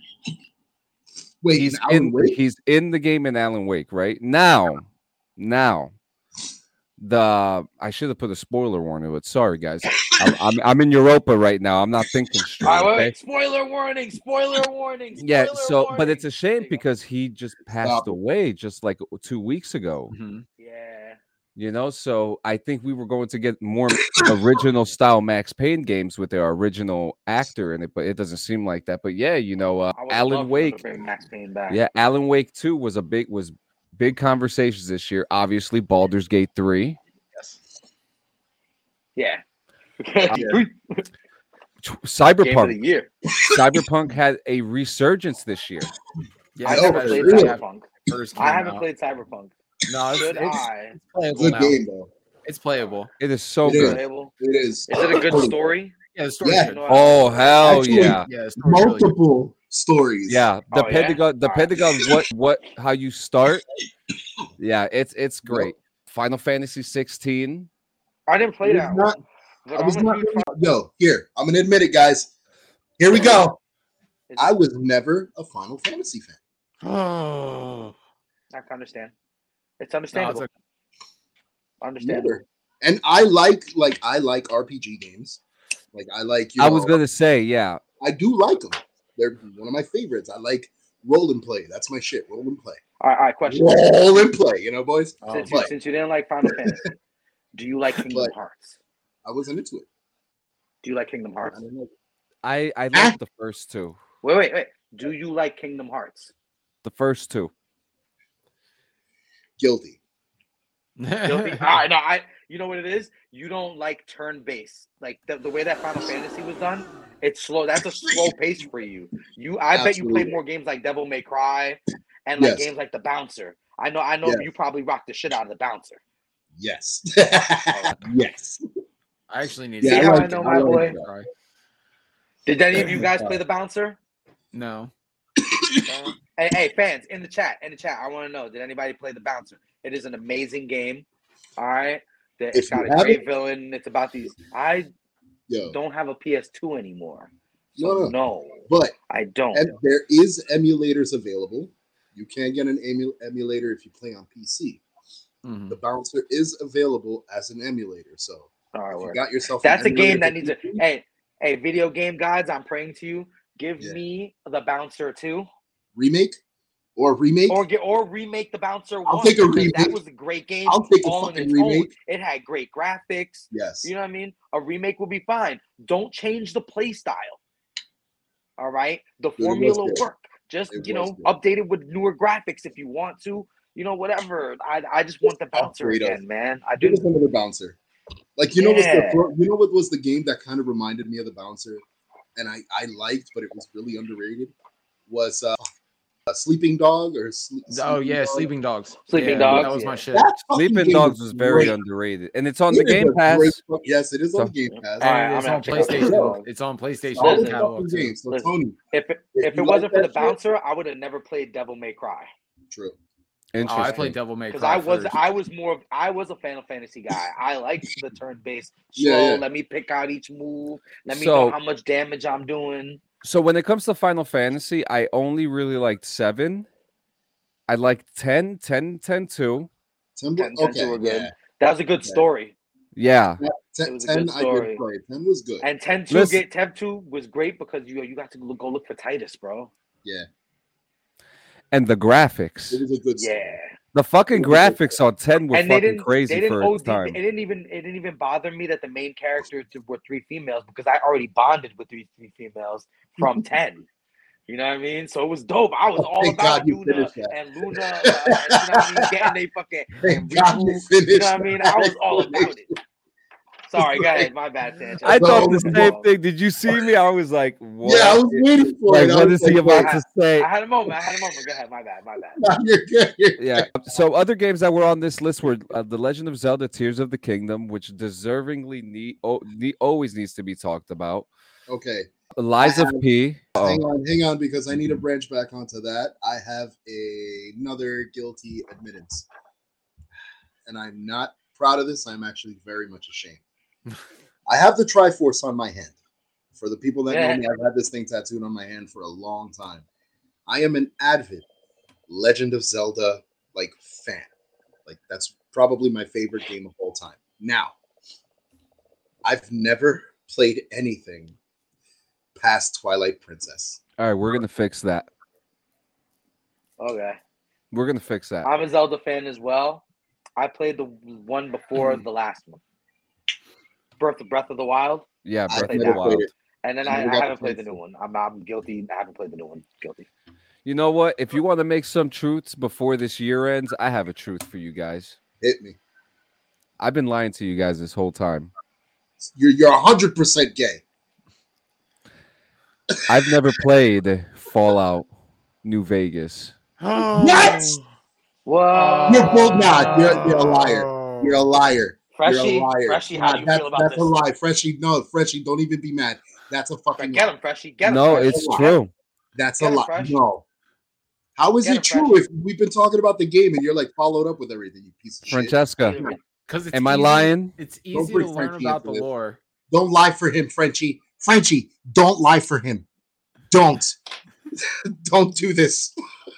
Speaker 3: Wait,
Speaker 2: he's in the game in Alan Wake right now. I should have put a spoiler warning, but sorry guys, I'm in Europa right now. I'm not thinking straight.
Speaker 4: All right, wait. Spoiler warning!
Speaker 2: Yeah, but it's a shame because he just passed away just like 2 weeks ago.
Speaker 5: Mm-hmm.
Speaker 4: Yeah.
Speaker 2: You know, so I think we were going to get more original style Max Payne games with their original actor in it, but it doesn't seem like that. But yeah, you know, Alan Wake.
Speaker 4: Max Payne back.
Speaker 2: Yeah, Alan Wake 2 was big conversations this year. Obviously, Baldur's Gate 3.
Speaker 3: Yes.
Speaker 4: Yeah.
Speaker 2: Cyberpunk.
Speaker 4: Game of the year.
Speaker 2: Cyberpunk had a resurgence this year.
Speaker 5: Yeah,
Speaker 4: I never played Cyberpunk. I haven't played Cyberpunk.
Speaker 5: No, it's playable.
Speaker 3: Good
Speaker 5: now.
Speaker 3: game though.
Speaker 5: It's playable.
Speaker 2: It is so good.
Speaker 3: It is.
Speaker 4: Is it a good story?
Speaker 5: Yeah, the story's good.
Speaker 2: Oh hell
Speaker 3: Actually,
Speaker 2: yeah!
Speaker 3: Multiple stories.
Speaker 2: Yeah, the Pentagon. What? How you start? Yeah, it's great. Final Fantasy 16.
Speaker 4: I didn't play that one.
Speaker 3: Yo, here I'm gonna admit it, guys. Here we go. I was never a Final Fantasy fan.
Speaker 5: Oh,
Speaker 4: I can understand. It's understandable. Understandable.
Speaker 3: Never. And I like RPG games. Like I like.
Speaker 2: I was gonna say, yeah,
Speaker 3: I do like them. They're one of my favorites. I like roll and play. That's my shit. Roll and play.
Speaker 4: All right. Question.
Speaker 3: Roll and play. You know, boys.
Speaker 4: Since you didn't like Final Fantasy, do you like Kingdom Hearts?
Speaker 3: I wasn't into it.
Speaker 4: Do you like Kingdom Hearts?
Speaker 2: I like the first two.
Speaker 4: Wait. Do you like Kingdom Hearts?
Speaker 2: The first two.
Speaker 3: Guilty.
Speaker 4: Guilty. All right, no, you know what it is? You don't like turn-based. Like the way that Final Fantasy was done, it's slow. That's a slow pace for you. I bet you play more games like Devil May Cry and like games like The Bouncer. I know you probably rock the shit out of The Bouncer.
Speaker 3: Yes. Yes.
Speaker 5: I actually need
Speaker 4: to
Speaker 5: see
Speaker 4: how I know my boy. Did any of you guys play The Bouncer?
Speaker 5: No.
Speaker 4: Hey, fans in the chat. I want to know, did anybody play The Bouncer? It is an amazing game. All right. It's got a great villain. It's about these. I don't have a PS2 anymore. So no,
Speaker 3: but
Speaker 4: I don't.
Speaker 3: There is emulators available. You can get an emulator if you play on PC. The Bouncer is available as an emulator. So if you got yourself,
Speaker 4: that's a game that needs a. Hey, video game gods, I'm praying to you. Give me the Bouncer 2
Speaker 3: remake. Or
Speaker 4: remake the Bouncer 1.
Speaker 3: I'll take a remake.
Speaker 4: That was a great game.
Speaker 3: I'll take a fucking remake.
Speaker 4: It had great graphics.
Speaker 3: Yes.
Speaker 4: You know what I mean? A remake will be fine. Don't change the play style. All right? The formula will work. Just, update it with newer graphics if you want to. You know, whatever. I just want the Bouncer again, man. I do.
Speaker 3: Give us another Bouncer. Like, what was the game that kind of reminded me of the Bouncer and I liked, but it was really underrated? Was Sleeping Dog or
Speaker 5: Sleeping Dogs.
Speaker 4: Sleeping Dogs.
Speaker 5: That was my shit.
Speaker 2: Sleeping Dogs was very underrated, and it's on the Game Pass.
Speaker 3: Yes, it is on the Game Pass.
Speaker 5: It's on PlayStation. It's on PlayStation.
Speaker 4: Listen, Tony, if it wasn't for the Bouncer, I would have never played Devil May Cry.
Speaker 3: True.
Speaker 5: I played Devil May Cry
Speaker 4: because I was a Final Fantasy guy. I liked the turn-based slow. Let me pick out each move. Let me know how much damage I'm doing.
Speaker 2: So when it comes to Final Fantasy, I only really liked 7. I liked 10, 2.
Speaker 3: 10
Speaker 4: were good. That was a good story.
Speaker 2: Yeah.
Speaker 3: 10 was a good story. 10 was good.
Speaker 4: And 10-2 was great because you got to go look for Titus, bro.
Speaker 3: Yeah.
Speaker 2: And the graphics.
Speaker 3: It was a good story.
Speaker 4: Yeah.
Speaker 2: The fucking graphics on 10 were fucking crazy for its time.
Speaker 4: It didn't even bother me that the main characters were 3 females because I already bonded with 3 females from 10. You know what I mean? So it was dope. I was all about Luna and Luna. You know what I mean? Getting they fucking. You know what I mean? I was all about it. Sorry, go ahead. My bad, Sanchez.
Speaker 2: I thought the same thing. Did you see me? I was like, what?
Speaker 3: Yeah, I was waiting for it.
Speaker 2: What is he about to say?
Speaker 4: I had a moment. Go ahead. My bad.
Speaker 3: No, you're good.
Speaker 2: Yeah. So other games that were on this list were The Legend of Zelda: Tears of the Kingdom, which deservingly always needs to be talked about.
Speaker 3: Okay.
Speaker 2: Lies of P.
Speaker 3: Hang on, because I need to branch back onto that. I have another guilty admittance. And I'm not proud of this. I'm actually very much ashamed. I have the Triforce on my hand. For the people that know me, I've had this thing tattooed on my hand for a long time. I am an avid Legend of Zelda fan. That's probably my favorite game of all time. Now, I've never played anything past Twilight Princess.
Speaker 2: All right, we're gonna fix that.
Speaker 4: Okay.
Speaker 2: We're gonna fix that.
Speaker 4: I'm a Zelda fan as well. I played the one before the last one. Breath of the Wild.
Speaker 2: Yeah, Breath of the Wild.
Speaker 4: And then I haven't played the new one. I'm guilty. I haven't played the new one. Guilty.
Speaker 2: You know what? If you want to make some truths before this year ends, I have a truth for you guys.
Speaker 3: Hit me.
Speaker 2: I've been lying to you guys this whole time.
Speaker 3: You're 100% gay.
Speaker 2: I've never played Fallout New Vegas.
Speaker 3: What?
Speaker 4: Whoa.
Speaker 3: You're both not. You're a liar. You're a liar.
Speaker 4: Freshie, how do you feel about
Speaker 3: that's
Speaker 4: this?
Speaker 3: a lie. Freshie, don't even be mad. That's a fucking
Speaker 4: Get
Speaker 3: lie.
Speaker 4: him, Freshie. Get him.
Speaker 2: No,
Speaker 4: Freshie.
Speaker 2: it's true.
Speaker 3: That's a lie. No. How is it true if we've been talking about the game and you're followed up with everything, you piece of
Speaker 2: Francesca,
Speaker 5: shit?
Speaker 2: Am I lying?
Speaker 5: It's easy to learn about the lore.
Speaker 3: Don't lie for him, Frenchie. Frenchie, don't lie for him. Don't. Don't do this.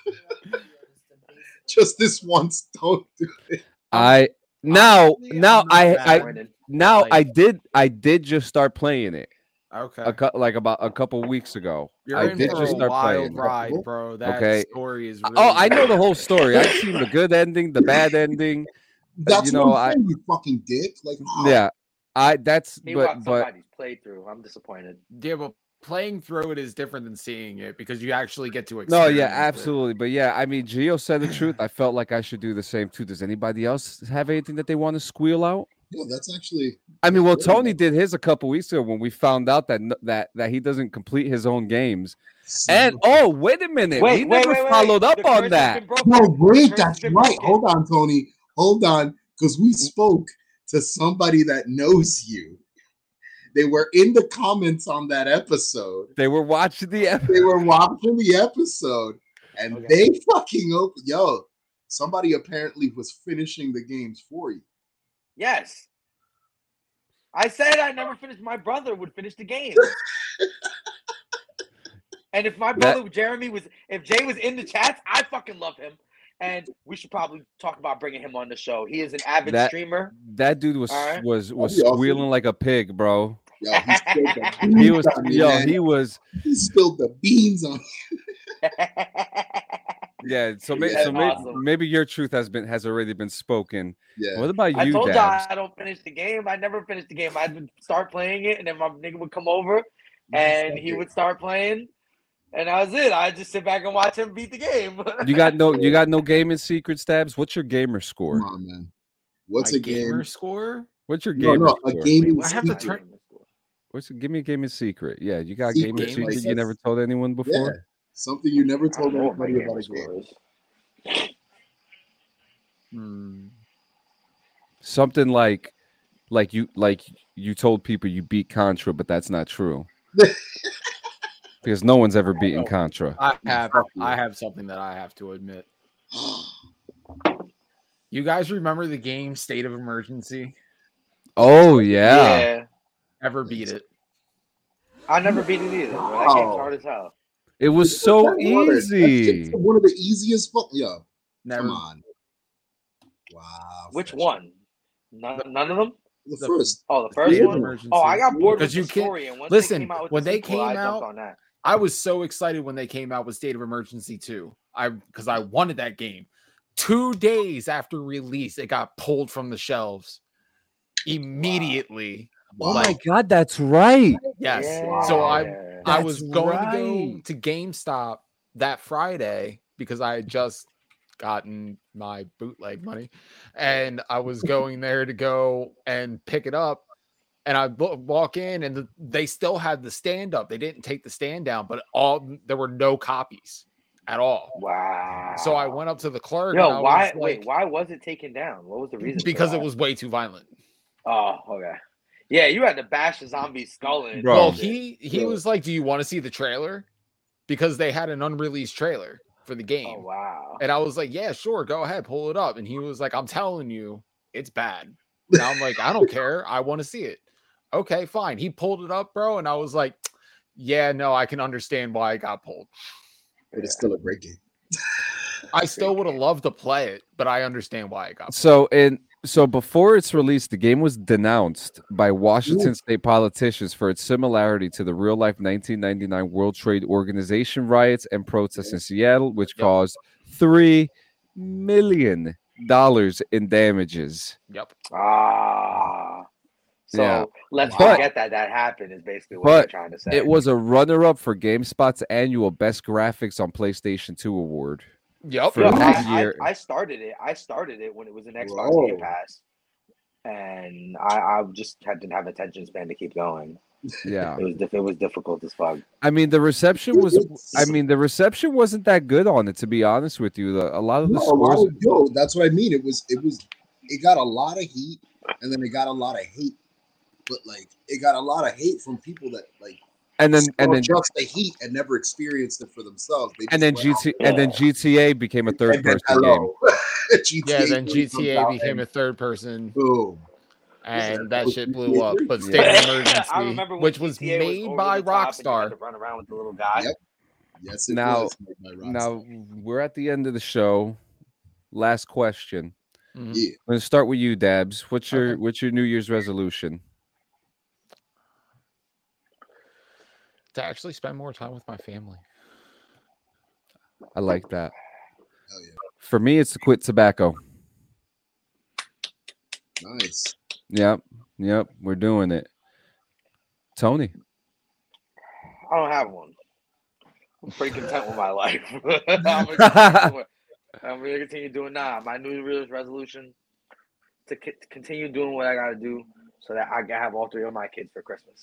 Speaker 3: Just this once. Don't do it.
Speaker 2: I did just start playing it.
Speaker 5: Okay.
Speaker 2: About a couple weeks ago.
Speaker 5: I did just start playing. Ride, bro. That story is. Really
Speaker 2: I know the whole story. I've seen the good ending, the bad ending.
Speaker 3: That's what I'm saying, you fucking dick.
Speaker 2: Yeah.
Speaker 4: But somebody's playthrough. I'm disappointed.
Speaker 5: Yeah, but playing through it is different than seeing it because you actually get to experience.
Speaker 2: No, yeah, absolutely. But yeah, I mean, Gio said the truth. I felt like I should do the same too. Does anybody else have anything that they want to squeal out?
Speaker 3: No, that's actually.
Speaker 2: I mean, well, Tony did his a couple weeks ago when we found out that he doesn't complete his own games. And wait a minute, we never followed up on that.
Speaker 3: No, wait, that's right. Hold on, Tony. Hold on, because we spoke to somebody that knows you. They were in the comments on that episode.
Speaker 2: They were watching the episode.
Speaker 3: And they fucking opened. Yo, somebody apparently was finishing the games for you.
Speaker 4: Yes. I said I never finished. My brother would finish the game. And if my brother if Jay was in the chats, I fucking love him. And we should probably talk about bringing him on the show. He is an avid streamer.
Speaker 2: That dude was squealing like a pig, bro.
Speaker 3: Yo, he spilled the beans on.
Speaker 2: Yeah, so maybe your truth has already been spoken.
Speaker 3: Yeah.
Speaker 2: What about you,
Speaker 4: I told
Speaker 2: Dabs?
Speaker 4: y'all I don't finish the game. I never finished the game. I'd start playing it, and then my nigga would come over, and he would start playing, and that was it. I just sit back and watch him beat the game.
Speaker 2: You got no gaming secrets, Dabs? What's your gamer score?
Speaker 3: Come on, man. What's a
Speaker 5: gamer score?
Speaker 2: What's your gamer score?
Speaker 3: A gaming
Speaker 5: I have to turn.
Speaker 2: Give me a gaming secret. Yeah, you got a gaming secret you never told anyone before?
Speaker 3: Yeah. Something you never told anybody about a game.
Speaker 2: Something like you told people you beat Contra, but that's not true. Because no one's ever beaten Contra.
Speaker 5: I have something that I have to admit. You guys remember the game State of Emergency?
Speaker 2: Oh yeah.
Speaker 5: Never beat it.
Speaker 4: I never beat it either. Bro. That game's hard as hell.
Speaker 2: It was so easy.
Speaker 3: One of the easiest.
Speaker 5: Never.
Speaker 3: Come on. Wow.
Speaker 4: Which one? None of them.
Speaker 3: The first.
Speaker 4: Oh, the first one.
Speaker 5: Emergency.
Speaker 4: Oh, I got bored with the story. And once
Speaker 5: listen,
Speaker 4: they came out
Speaker 5: when they
Speaker 4: sequel,
Speaker 5: came out,
Speaker 4: on that.
Speaker 5: I was so excited when they came out with State of Emergency 2. Because I wanted that game. 2 days after release, it got pulled from the shelves immediately.
Speaker 2: Wow. Oh my god, that's right.
Speaker 5: Yes.
Speaker 4: Yeah.
Speaker 5: So I was going to go to GameStop that Friday because I had just gotten my bootleg money, and I was going there to go and pick it up. And I walk in, and they still had the stand up. They didn't take the stand down, but there were no copies at all.
Speaker 4: Wow.
Speaker 5: So I went up to the clerk.
Speaker 4: Yo, why was it taken down? What was the reason?
Speaker 5: Because it was way too violent.
Speaker 4: Oh, okay. Yeah, you had to bash the zombie skull in.
Speaker 2: Bro.
Speaker 5: Well, he was like, "Do you want to see the trailer?" Because they had an unreleased trailer for the game.
Speaker 4: Oh, wow.
Speaker 5: And I was like, "Yeah, sure, go ahead, pull it up." And he was like, "I'm telling you, it's bad." And I'm like, "I don't care. I want to see it." Okay, fine. He pulled it up, bro, and I was like, "Yeah, no, I can understand why it got pulled."
Speaker 3: But it's still a great game.
Speaker 5: I still would have loved to play it, but I understand why it got pulled.
Speaker 2: So before its release, the game was denounced by Washington state politicians for its similarity to the real-life 1999 World Trade Organization riots and protests in Seattle, which caused $3 million in damages.
Speaker 5: Yep.
Speaker 4: So let's forget that happened is basically what they're trying to say.
Speaker 2: It was a runner-up for GameSpot's annual Best Graphics on PlayStation 2 award.
Speaker 5: Yep.
Speaker 4: I started it. I started it when it was an Xbox Game Pass, and I just didn't have attention span to keep going.
Speaker 2: Yeah,
Speaker 4: it was difficult as fuck.
Speaker 2: I mean, the reception wasn't that good on it, to be honest with you. A lot of the scores.
Speaker 3: That's what I mean. It got a lot of heat, and then it got a lot of hate. But it got a lot of hate from people that and then just the heat and never experienced it for themselves.
Speaker 2: And then GTA became a third person game.
Speaker 5: Then GTA became a third person.
Speaker 3: Boom.
Speaker 5: And that shit blew up. But State of Emergency, which was made by Rockstar.
Speaker 4: To run around with the little guy.
Speaker 3: Yep. Yes.
Speaker 2: Now we're at the end of the show. Last question.
Speaker 5: Mm-hmm.
Speaker 3: Yeah.
Speaker 2: I'm gonna start with you, Dabs. What's your New Year's resolution?
Speaker 5: To actually spend more time with my family.
Speaker 2: I like that.
Speaker 3: Hell yeah.
Speaker 2: For me, it's to quit tobacco.
Speaker 3: Nice.
Speaker 2: Yep. We're doing it. Tony.
Speaker 4: I don't have one. I'm pretty content with my life. I'm going to continue doing that. My New Year's resolution to continue doing what I got to do so that I can have all 3 of my kids for Christmas.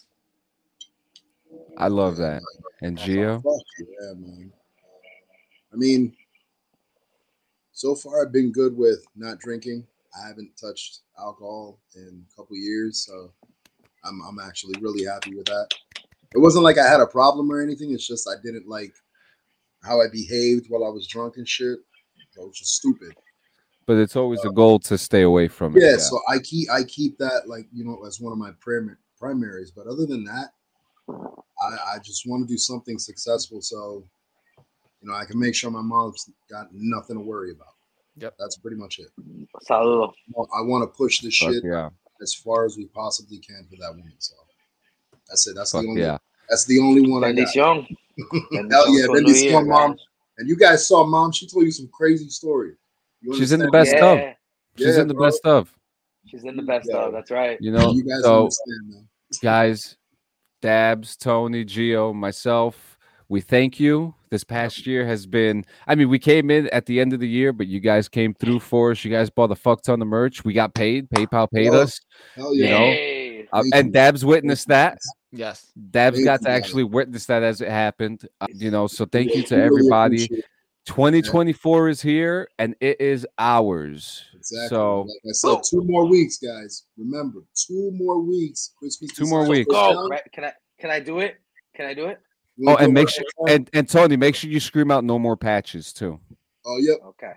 Speaker 2: I love that. And Gio?
Speaker 3: Yeah, man. I mean, so far I've been good with not drinking. I haven't touched alcohol in a couple years, so I'm actually really happy with that. It wasn't like I had a problem or anything. It's just I didn't like how I behaved while I was drunk and shit. So it was just stupid.
Speaker 2: But it's always a goal to stay away from it.
Speaker 3: Yeah, so I keep that as one of my primaries. But other than that, I just want to do something successful, so I can make sure my mom's got nothing to worry about.
Speaker 5: Yep,
Speaker 3: that's pretty much it.
Speaker 4: Salud.
Speaker 3: I want to push this shit
Speaker 2: yeah.
Speaker 3: as far as we possibly can for that woman. So that's it. That's
Speaker 2: Fuck
Speaker 3: the only.
Speaker 2: yeah.
Speaker 3: That's the only one
Speaker 4: Bendición.
Speaker 3: I got. Hell yeah, bendición, mom. And you guys saw mom. She told you some crazy story.
Speaker 2: She's in the best of. She's in the best of.
Speaker 4: She's in the best of. That's right.
Speaker 3: You guys understand, man.
Speaker 2: Guys, Dabs, Tony, Gio, myself, we thank you. This past year has been, we came in at the end of the year, but you guys came through for us. You guys bought a fuck ton of merch. We got paid. PayPal paid us.
Speaker 3: Hell yeah.
Speaker 2: And Dabs witnessed that.
Speaker 5: Yes.
Speaker 2: Dabs got to actually witness that as it happened. So thank you to everybody. 2024 is here, and it is ours.
Speaker 3: Exactly.
Speaker 2: So,
Speaker 3: like I said, 2 more weeks, guys. Remember, 2 more weeks. Christmas.
Speaker 2: 2 more weeks.
Speaker 4: Go. Can I do it? Can I do it?
Speaker 2: Oh, and make sure and Tony, make sure you scream out no more patches too.
Speaker 3: Oh, yep.
Speaker 4: Okay.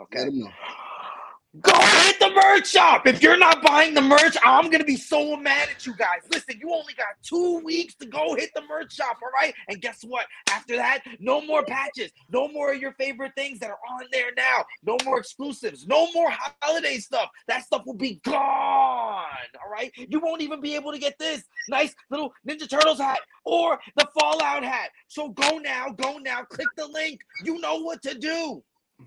Speaker 1: Go hit the merch shop. If you're not buying the merch, I'm going to be so mad at you guys. Listen, you only got 2 weeks to go hit the merch shop, all right? And guess what? After that, no more patches. No more of your favorite things that are on there now. No more exclusives. No more holiday stuff. That stuff will be gone, all right? You won't even be able to get this nice little Ninja Turtles hat or the Fallout hat. So go now. Click the link. You know what to do.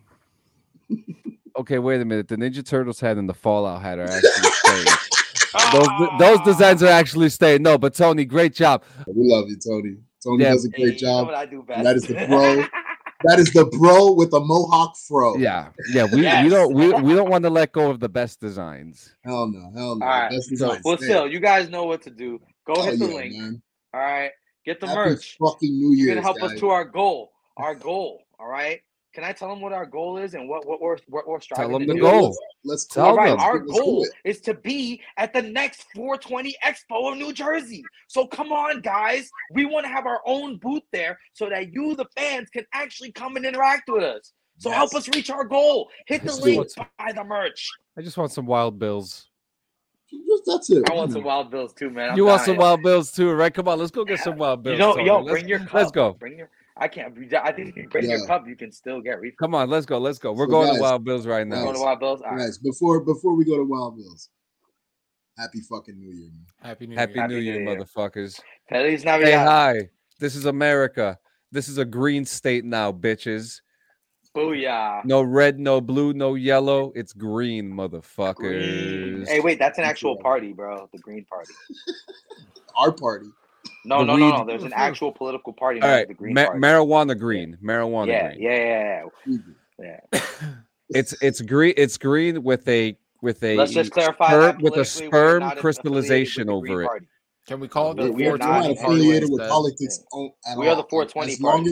Speaker 2: Okay, wait a minute. The Ninja Turtles hat and the Fallout hat are actually staying. Those designs are actually staying. No, but Tony, great job.
Speaker 3: We love you, Tony. Tony does a great job.
Speaker 4: You know what I do best.
Speaker 3: That is the bro. That is the bro with a mohawk fro.
Speaker 2: Yeah. We don't want to let go of the best designs.
Speaker 3: Hell no.
Speaker 4: All right. Well, still, you guys know what to do. Go hit the link. Man. All right. Get the merch.
Speaker 3: Fucking New Year's.
Speaker 4: You're gonna help us to our goal. Our goal. All right. Can I tell them what our goal is and what we're striving
Speaker 2: to do?
Speaker 4: Tell them
Speaker 2: the goal.
Speaker 3: Let's
Speaker 2: tell
Speaker 3: them.
Speaker 4: Our goal is to be at the next 420 Expo of New Jersey. So come on, guys. We want to have our own booth there so that you, the fans, can actually come and interact with us. So help us reach our goal. Hit the link, buy the merch.
Speaker 2: I just want some Wild Bills.
Speaker 3: That's it.
Speaker 4: I want some Wild Bills too, man.
Speaker 2: You want some Wild Bills too, right? Come on, let's go get some Wild Bills.
Speaker 4: Bring your cup.
Speaker 2: Let's go.
Speaker 4: I think if you bring your cup, you can still get refund.
Speaker 2: Come on, let's go. We're going to Wild Bills right now.
Speaker 4: We're going to Wild Bills.
Speaker 3: Guys, before we go to Wild Bills, happy fucking New Year, man.
Speaker 2: Happy New Year, motherfuckers.
Speaker 4: Feliz Navidad.
Speaker 2: Hey, hi. This is America. This is a green state now, bitches.
Speaker 4: Booyah.
Speaker 2: No red, no blue, no yellow. It's green, motherfuckers.
Speaker 4: Green. Hey, wait, that's an actual party, bro. The Green Party.
Speaker 3: Our party.
Speaker 4: No. There's an actual political party.
Speaker 2: All right,
Speaker 4: the Green Party.
Speaker 2: Marijuana green. Marijuana green.
Speaker 4: Yeah.
Speaker 2: It's green. It's green with a.
Speaker 4: Let's just clarify
Speaker 2: with a sperm crystallization over it.
Speaker 5: Can we call it the 420?
Speaker 3: We're not affiliated with politics at all.
Speaker 4: We are the 420 party.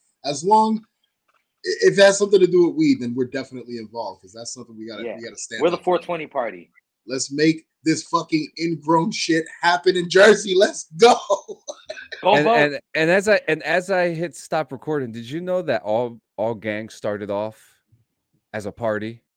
Speaker 3: If it has something to do with weed, then we're definitely involved because that's something we gotta stand.
Speaker 4: We're the 420 party.
Speaker 3: Let's make this fucking ingrown shit happen in Jersey. Let's go.
Speaker 2: And as I hit stop recording, did you know that all gangs started off as a party?